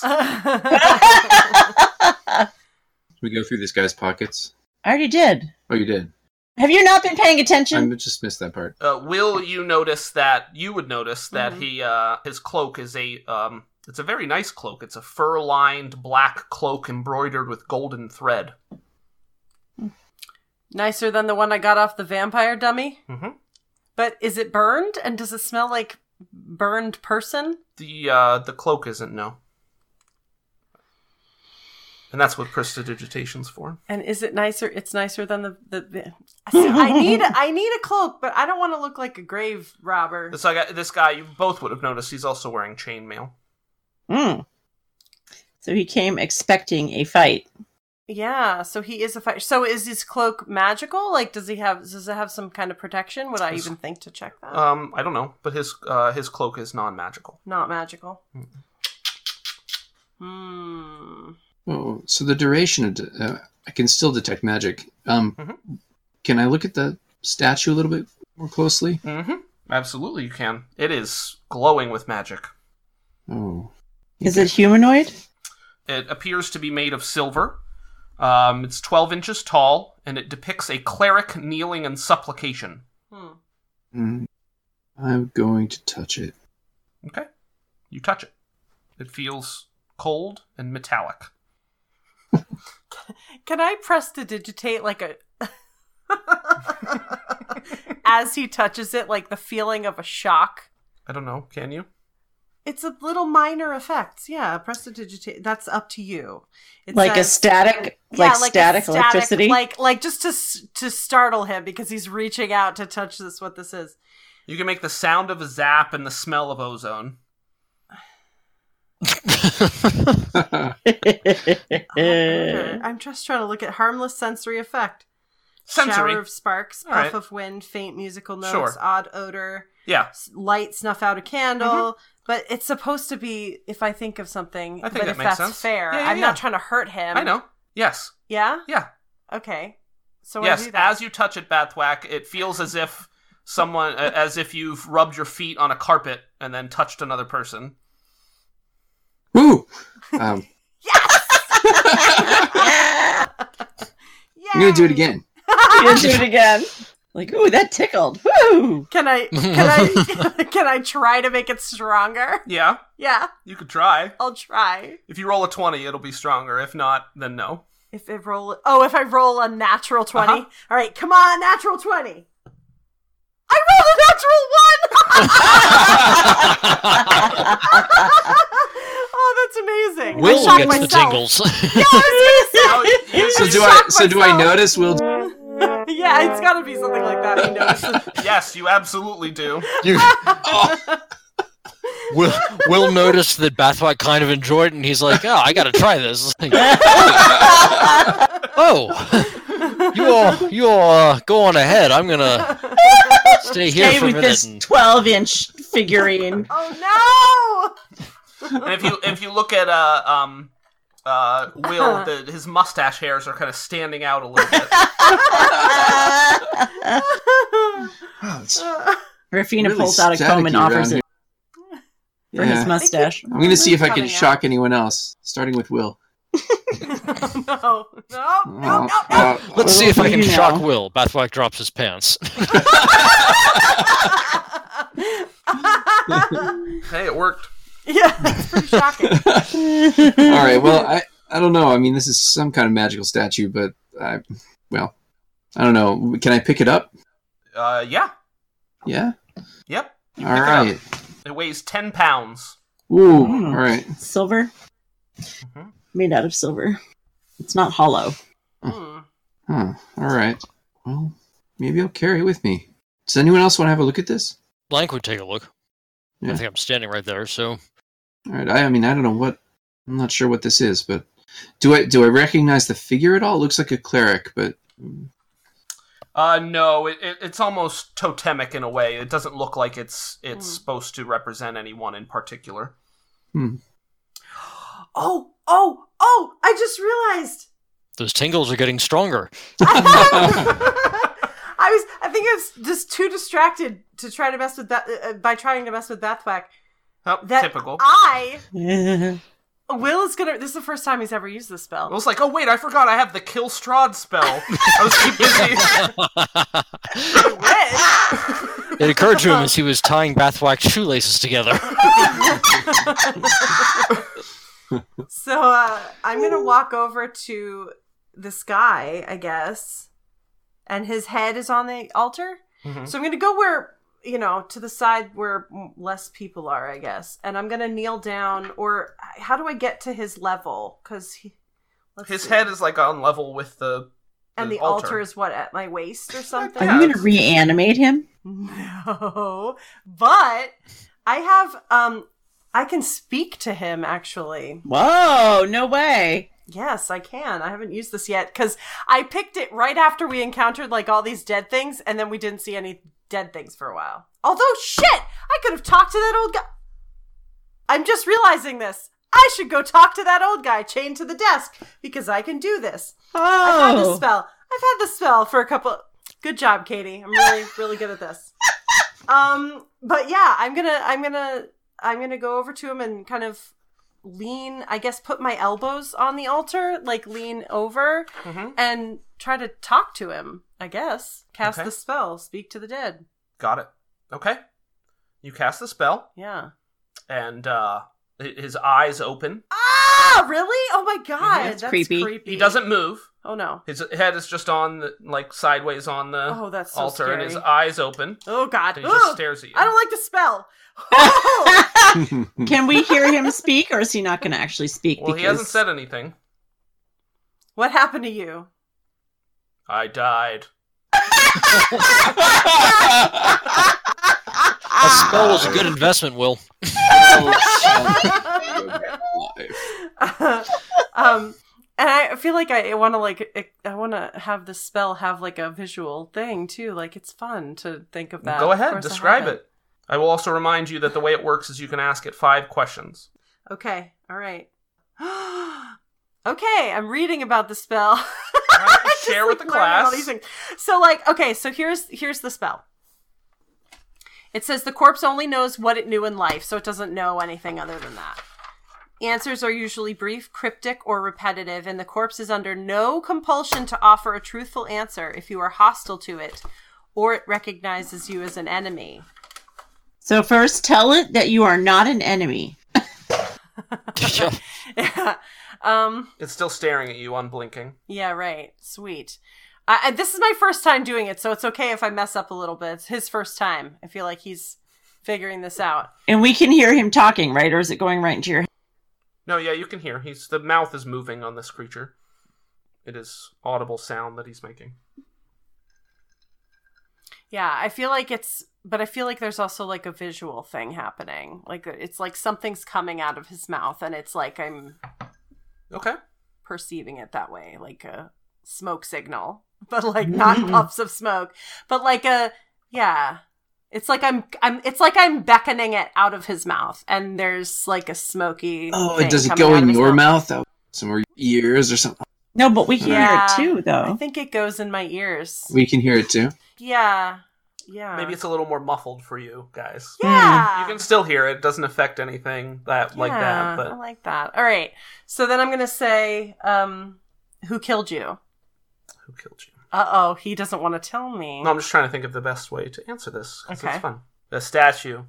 We go through this guy's pockets. I already did. Oh, you did? Have you not been paying attention? I just missed that part. Uh, will you notice that, you would notice that Mhm. he, uh, his cloak is a, um, it's a very nice cloak. It's a fur-lined black cloak embroidered with golden thread. Nicer than the one I got off the vampire dummy? Mm-hmm. But is it burned? And does it smell like burned person? The, uh, the cloak isn't, no. And that's what prestidigitation's for. And is it nicer? It's nicer than the... the, the I need I need a cloak, but I don't want to look like a grave robber. This guy, this guy, you both would have noticed, he's also wearing chainmail. Mm. So he came expecting a fight. Yeah, so he is a fighter. So is his cloak magical? Like, does he have? Does it have some kind of protection? Would I His- even think to check that? Um, I don't know, but his uh, his cloak is non-magical. Not magical. Hmm. Oh, so the duration of... De- uh, I can still detect magic. Um, Mhm. Can I look at the statue a little bit more closely? Mm-hmm. Absolutely, you can. It is glowing with magic. Oh. Is it humanoid? It appears to be made of silver. Um, it's twelve inches tall, and it depicts a cleric kneeling in supplication. Hmm. Mm, I'm going to touch it. Okay. You touch it. It feels cold and metallic. Can I prestidigitate like a as he touches it, like the feeling of a shock? I don't know. Can you? It's a little minor effects. Yeah, prestidigitate. That's up to you. It Like a says- static, Yeah, like, a static, electricity? like like just to s- to startle him because he's reaching out to touch this. What this is? You can make the sound of a zap and the smell of ozone. Okay, I'm just trying to look at harmless sensory effect. Sensory. Shower of sparks, All puff right. of wind, faint musical notes, Sure. odd odor, Yeah. s- light snuff out a candle. But it's supposed to be, if I think of something, I think but that if makes that's sense. fair, Yeah, yeah, I'm yeah. not trying to hurt him. I know. Yes. Yeah? Yeah. Okay. So I Yes. do that. As you touch it, Bathwack, it feels as if someone, uh, as if you've rubbed your feet on a carpet and then touched another person. Woo! Um, I'm going to do it again. You didn't do it again. Like, ooh, that tickled. Woo! Can I can I can I try to make it stronger? Yeah. Yeah, You could try. I'll try. If you roll a twenty, it'll be stronger. If not, then no. If I roll oh, if I roll a natural twenty. Uh-huh. All right, come on, natural twenty. I rolled a natural one. Oh, that's amazing. I Will shocked gets the myself. tingles. Yeah, I was gonna say. So I do I? shocked So do I myself. notice? Will Yeah, it's got to be something like that. He notices. Yes, you absolutely do. You, Will, Will noticed that Bathwack kind of enjoyed it, and he's like, oh, I gotta try this. Like, oh, you all, you all uh, go on ahead. I'm gonna stay here Stay for a with minute. this And... twelve-inch figurine. Oh And if you if you look at uh um uh Will, the, his mustache hairs are kind of standing out a little bit. Oh, it's Rafina really pulls out a comb and staticky offers around it for Yeah. his mustache. I'm going to see if I can Coming out. shock anyone else, starting with Will. no! No! No! No! No! Uh, no. uh, Let's see if I Little can do you shock know. Will. Bathwack drops his pants. Hey, it worked. Yeah, it's pretty shocking. all right. Well, I I don't know. I mean, this is some kind of magical statue, but I well, I don't know. Can I pick it up? Uh, yeah. Yeah. Yep. You All pick right. It up. It weighs ten pounds. Ooh. Mm. All right. Silver? Mhm. Made out of silver. It's not hollow. Hmm. Huh. All right. Well, maybe I'll carry it with me. Does anyone else want to have a look at this? Blank would take a look. Yeah. I think I'm standing right there, so... All right. I, I mean, I don't know what. I'm not sure what this is, but do I do I recognize the figure at all? It looks like a cleric, but Uh, no, it, it it's almost totemic in a way. It doesn't look like it's it's Hmm. supposed to represent anyone in particular. hmm. Oh! Oh! Oh! I just realized. Those tingles are getting stronger. I was, I think I was just too distracted to try to mess with that, uh, by trying to mess with Bathwack. Oh, That typical. I, Will is gonna, this is the first time he's ever used this spell. Will's like, oh wait, I forgot I have the Kill Strahd spell. I was too busy. I wish. It occurred to him as he was tying Bathwack's shoelaces together. So, uh, I'm gonna walk over to this guy, I guess, and his head is on the altar. Mhm. So I'm gonna go where, you know, to the side where less people are, I guess. And I'm gonna kneel down, or how do I get to his level? Because he, let's His see. head is like on level with the, and the altar. is what, at my waist or something? Are Yeah, you going it's- to reanimate him? No, but I have, um, I can speak to him actually. Whoa, no way. Yes, I can. I haven't used this yet because I picked it right after we encountered like all these dead things, and then we didn't see any dead things for a while. Although, shit, I could have talked to that old guy. I'm just realizing this. I should go talk to that old guy chained to the desk because I can do this. I've had this Oh. spell. I've had this spell for a couple. Good job, Katie. I'm really, really good at this. Um, but yeah, I'm gonna, I'm gonna, I'm gonna go over to him and kind of lean. I guess put my elbows on the altar, like lean over, Mhm. and try to talk to him. I guess cast Okay. the spell, speak to the dead. Got it. Okay. You cast the spell, Yeah. and uh, hi- his eyes open. Ah, really? Oh my god, That's that's creepy. creepy. He doesn't move. Oh no. His head is just on, the, like, sideways on the Oh, that's so altar, scary. and his eyes open. Oh god. And he just Ugh. stares at you. I don't like the spell. Oh! Can we hear him speak, or is he not going to actually speak? Well, he hasn't said anything. What happened to you? I died. That spell was a good investment, Will. um, and I feel like I want to like I want to have the spell have like a visual thing too. Like it's fun to think of that. Go Of ahead, course I describe haven't. it. I will also remind you that the way it works is you can ask it five questions. Okay. All right. Okay, I'm reading about the spell. right, Just, share with like, the learning all class. these things. So, like, okay, so here's here's the spell. It says the corpse only knows what it knew in life, so it doesn't know anything other than that. Answers are usually brief, cryptic, or repetitive, and the corpse is under no compulsion to offer a truthful answer if you are hostile to it, or it recognizes you as an enemy. So first, tell it that you are not an enemy. Yeah. Um... It's still staring at you, unblinking. Yeah, right. Sweet. Uh, and this is my first time doing it, so it's okay if I mess up a little bit. It's his first time. I feel like he's figuring this out. And we can hear him talking, right? Or is it going right into your head? No, yeah, you can hear. He's the mouth is moving on this creature. It is audible sound that he's making. Yeah, I feel like it's... But I feel like there's also, like, a visual thing happening. Like, it's like something's coming out of his mouth, and it's like I'm Okay. perceiving it that way. Like a smoke signal. But, like, not puffs of smoke. But, like, a... Yeah. It's like I'm, I'm. It's like I'm beckoning it out of his mouth, and there's like a smoky. Oh, thing does it coming go out of in his your mouth? Out some of your ears or something? No, but we can Yeah. hear it too, I though. think it goes in my ears. We can hear it too. Yeah, yeah. Maybe it's a little more muffled for you guys. yeah. You can still hear it. It doesn't affect anything that like Yeah, that. But I like that. All right. So then I'm gonna say, um, who killed you? who killed you? Uh oh, he doesn't want to tell me. No, I'm just trying to think of the best way to answer this. 'Cause Okay. it's fun. The statue.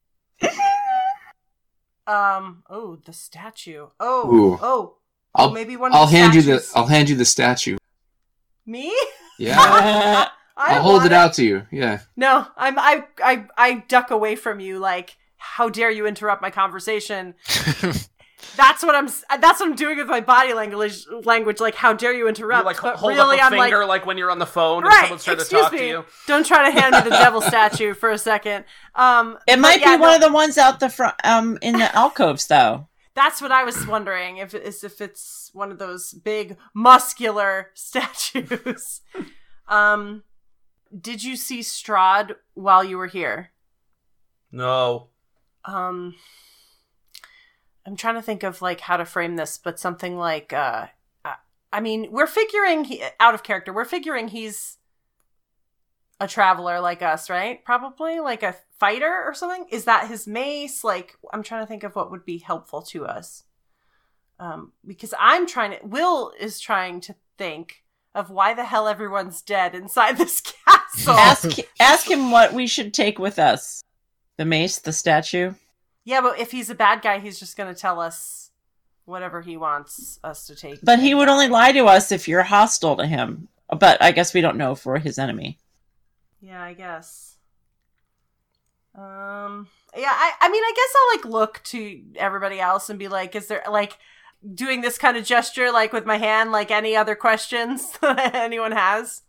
Um. Oh, the statue. Oh. Ooh. Oh. I'll maybe one. Of I'll the hand you the statues- I'll hand you the statue. Me? Yeah. I I'll hold want it out to you. Yeah. No, I'm. I. I. I duck away from you. Like, how dare you interrupt my conversation? That's what I'm. That's what I'm doing with my body language. Language, like, how dare you You interrupt? like but hold really, up a I'm finger like, like, when you're on the phone and right. someone's trying to Excuse talk me. to you. Don't try to hand me the devil statue for a second. Um, It but might yeah, be one no, of the ones out the front, um, in the alcoves, though. That's what I was wondering. If is if it's one of those big muscular statues. um, did you see Strahd while you were here? No. Um, I'm trying to think of like how to frame this, but something like uh, uh I mean, we're figuring he, out of character. We're figuring he's a traveler like us, right? Probably like a fighter or something. Is that his mace? Like, I'm trying to think of what would be helpful to us. Um, because I'm trying to. Will is trying to think of why the hell everyone's dead inside this castle. Ask ask him what we should take with us. The mace, the statue. Yeah, but if he's a bad guy, he's just going to tell us whatever he wants us to take. But he would only lie to us if you're hostile to him. But I guess we don't know if we're his enemy. Yeah, I guess. Um. Yeah, I. I mean, I guess I'll like look to everybody else and be like, "Is there like doing this kind of gesture, like with my hand, like any other questions that anyone has?"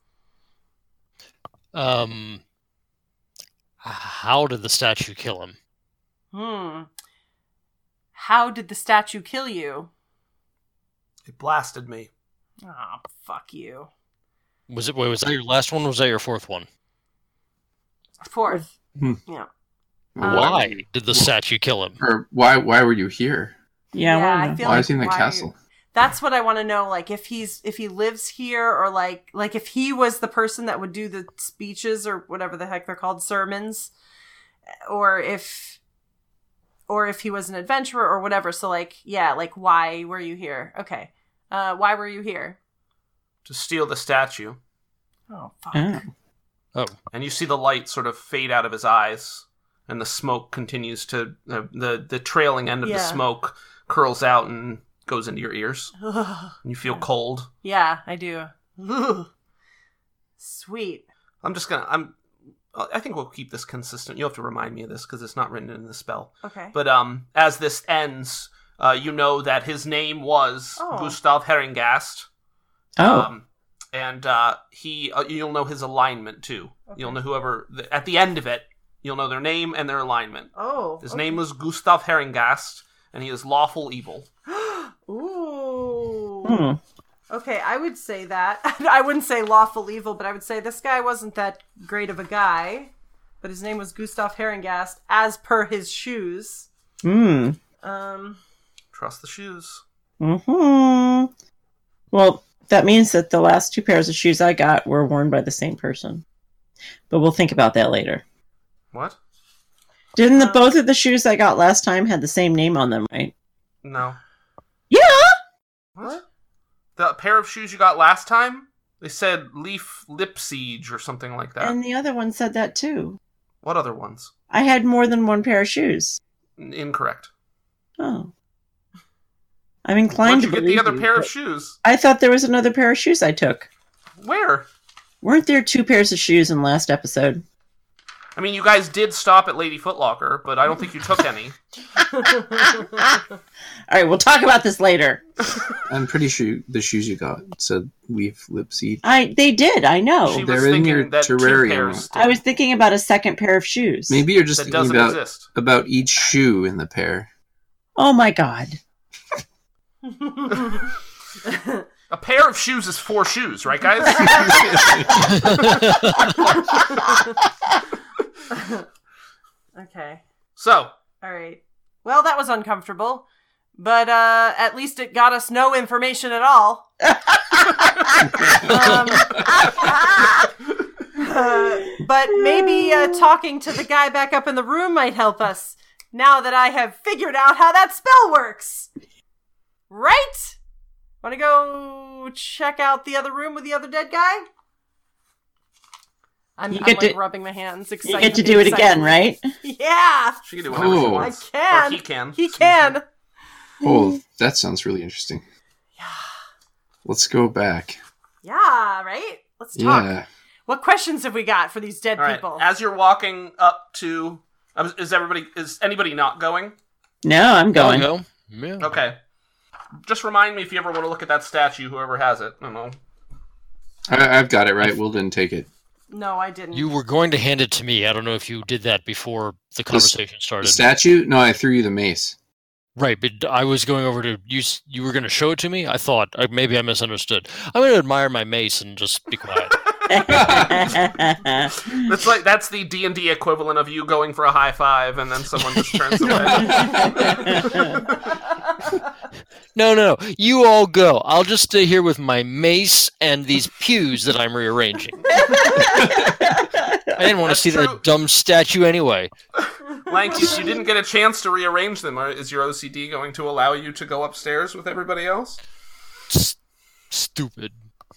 Um. How did the statue kill him? Hmm. How did the statue kill you? It blasted me. Oh, fuck you. Was it? Wait, was that your last one? Or was that your fourth one? Fourth. Hmm. Yeah. Why Um, did the statue kill him? Or why why were you here? Yeah, Yeah, well, I no. feel Why like is he in the why- castle? That's what I want to know. Like, if he's if he lives here, or like like if he was the person that would do the speeches or whatever the heck they're called, sermons, or if or if he was an adventurer or whatever. So like, yeah, like why were you here? Okay, uh, why were you here? To steal the statue. Oh fuck. Oh. Oh, And you see the light sort of fade out of his eyes, and the smoke continues to uh, the the trailing end of the Yeah. smoke curls out and goes into your ears. Ugh. And you feel cold. Yeah, I do. Ugh. Sweet. I'm just gonna. I'm. I think we'll keep this consistent. You'll have to remind me of this because it's not written in the spell. Okay. But um, as this ends, uh, you know that his name was Oh. Gustav Herringast. Oh. Um, and uh, he, uh, you'll know his alignment too. Okay. You'll know whoever the, at the end of it. You'll know their name and their alignment. Oh. His okay. name was Gustav Herringast, and he is lawful evil. Ooh. Hmm. Okay, I would say that. I wouldn't say lawful evil, but I would say this guy wasn't that great of a guy. But his name was Gustav Herringast, as per his shoes. Hmm. Um, Trust the shoes. Hmm. Well, that means that the last two pairs of shoes I got were worn by the same person. But we'll think about that later. What? Didn't the Um, both of the shoes I got last time had the same name on them, right? No. Yeah. What? The pair of shoes you got last time? They said Leaf Lip Siege or something like that. And the other one said that too. What other ones? I had more than one pair of shoes. N- incorrect. Oh. I'm inclined Where'd you to get believe the other you, pair of but shoes? I thought there was another pair of shoes I took. Where? Weren't there two pairs of shoes in last episode? I mean, you guys did stop at Lady Footlocker, but I don't think you took any. All right, we'll talk about this later. I'm pretty sure the shoes you got said Leaf Lip Seed. I they did, I know. She was They're in thinking your that two terrarium. pairs I was thinking about a second pair of shoes. Maybe you're just that thinking doesn't about, exist. about each shoe in the pair. Oh my god. A pair of shoes is four shoes, right, guys? okay. So, All right. Well, that was uncomfortable. But uh, at least it got us no information at all. um, uh, but maybe uh, talking to the guy back up in the room might help us, now that I have figured out how that spell works. Right? Want to go check out the other room with the other dead guy? I'm, You I'm get like to- rubbing my hands. You Excited, get to do it again, right? Yeah, she can do whatever she Oh. I wants. can. Or he can. He can. Oh, that sounds really interesting. Yeah. Let's go back. Yeah, right? Let's talk. Yeah. What questions have we got for these dead All right. people? As you're walking up to, um, is everybody? Is anybody not going? No, I'm going. Go. Yeah. Okay. Just remind me if you ever want to look at that statue. Whoever has it, I don't know. I, I've got it right. Will didn't take it. No, I didn't. You were going to hand it to me. I don't know if you did that before the conversation The started. statue? No, I threw you the mace. Right, but I was going over to you. s- You were going to show it to me. I thought uh, maybe I misunderstood. I'm going to admire my mace and just be quiet. That's like that's the D and D equivalent of you going for a high five and then someone just turns away. No, no, no. You all go. I'll just stay here with my mace and these pews that I'm rearranging. I didn't want to see true. that dumb statue anyway. Lank, you, you didn't get a chance to rearrange them. Are- Is your O C D going to allow you to go upstairs with everybody else? S- stupid.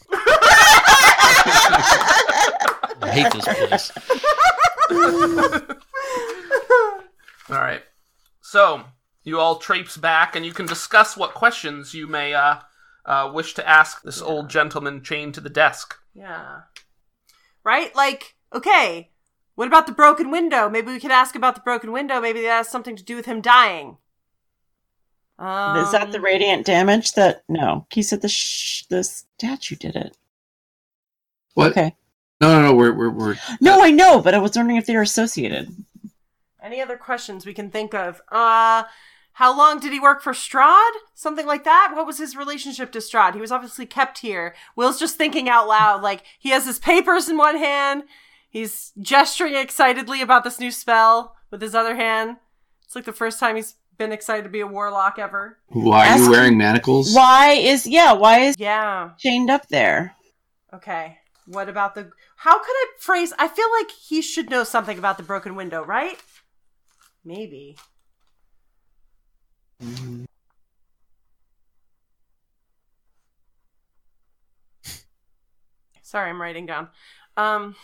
I hate this place. All right. So, you all traipse back, and you can discuss what questions you may uh, uh, wish to ask this old gentleman chained to the desk. Yeah. Right? Like, okay, what about the broken window? Maybe we could ask about the broken window. Maybe that has something to do with him dying. Um, Is that the radiant damage that... No, he said the sh- the statue did it. What? Okay. No, no, no. We're we're we're. No, I know, but I was wondering if they were associated. Any other questions we can think of? Uh, how long did he work for Strahd? Something like that? What was his relationship to Strahd? He was obviously kept here. Will's just thinking out loud. Like, he has his papers in one hand. He's gesturing excitedly about this new spell with his other hand. It's like the first time he's been excited to be a warlock ever. Why are Ask you him- wearing manacles? Why is... Yeah, why is Yeah. he chained up there? Okay. What about the... How could I phrase... I feel like he should know something about the broken window, right? Maybe. Sorry, I'm writing down. Um...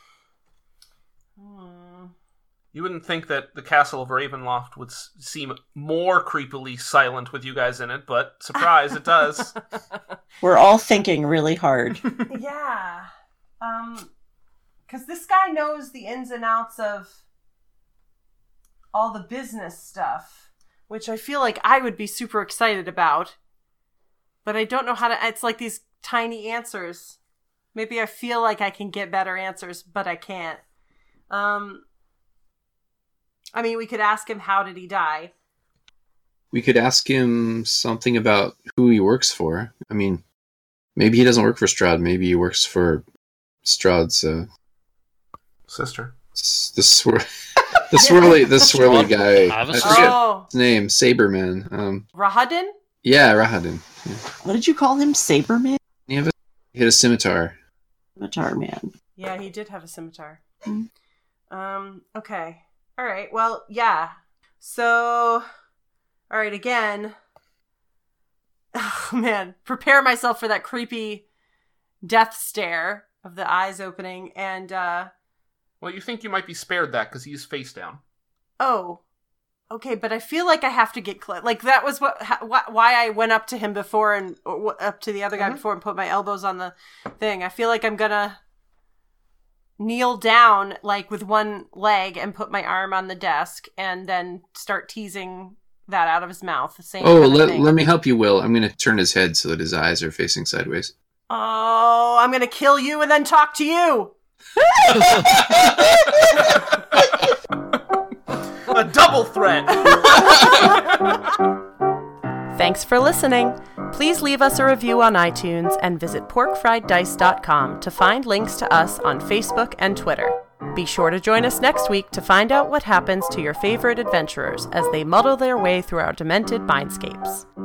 hmm. You wouldn't think that the castle of Ravenloft would s- seem more creepily silent with you guys in it, but surprise, it does. We're all thinking really hard. Yeah. Um, because this guy knows the ins and outs of all the business stuff, which I feel like I would be super excited about. But I don't know how to... It's like these tiny answers. Maybe I feel like I can get better answers, but I can't. Um... I mean, we could ask him, how did he die? We could ask him something about who he works for. I mean, maybe he doesn't work for Strahd. Maybe he works for Strahd's uh, Sister. s- the swir- the swirly the swirly guy. Have a I sister. forget Oh, his name. Saberman. Um, Rahadin? yeah, Rahadin. Yeah. What did you call him? Saberman? He, have a, he had a scimitar. Avatar man. Yeah, he did have a scimitar. Hmm. Um, okay. All right. Well, yeah. So, all right, again. Oh, man. Prepare myself for that creepy death stare of the eyes opening. And, uh, Well, you think you might be spared that because he's face down. oh, okay. But I feel like I have to get, cl- like, that was what, ha- wh- why I went up to him before and or, up to the other guy Mhm. before and put my elbows on the thing. I feel like I'm gonna kneel down like with one leg and put my arm on the desk and then start teasing that out of his mouth. The same Oh, kind of let, thing. let me help you, Will. I'm going to turn his head so that his eyes are facing sideways. Oh, I'm gonna kill you and then talk to you. A double threat! Thanks for listening. Please leave us a review on iTunes and visit pork fried dice dot com to find links to us on Facebook and Twitter. Be sure to join us next week to find out what happens to your favorite adventurers as they muddle their way through our demented mindscapes.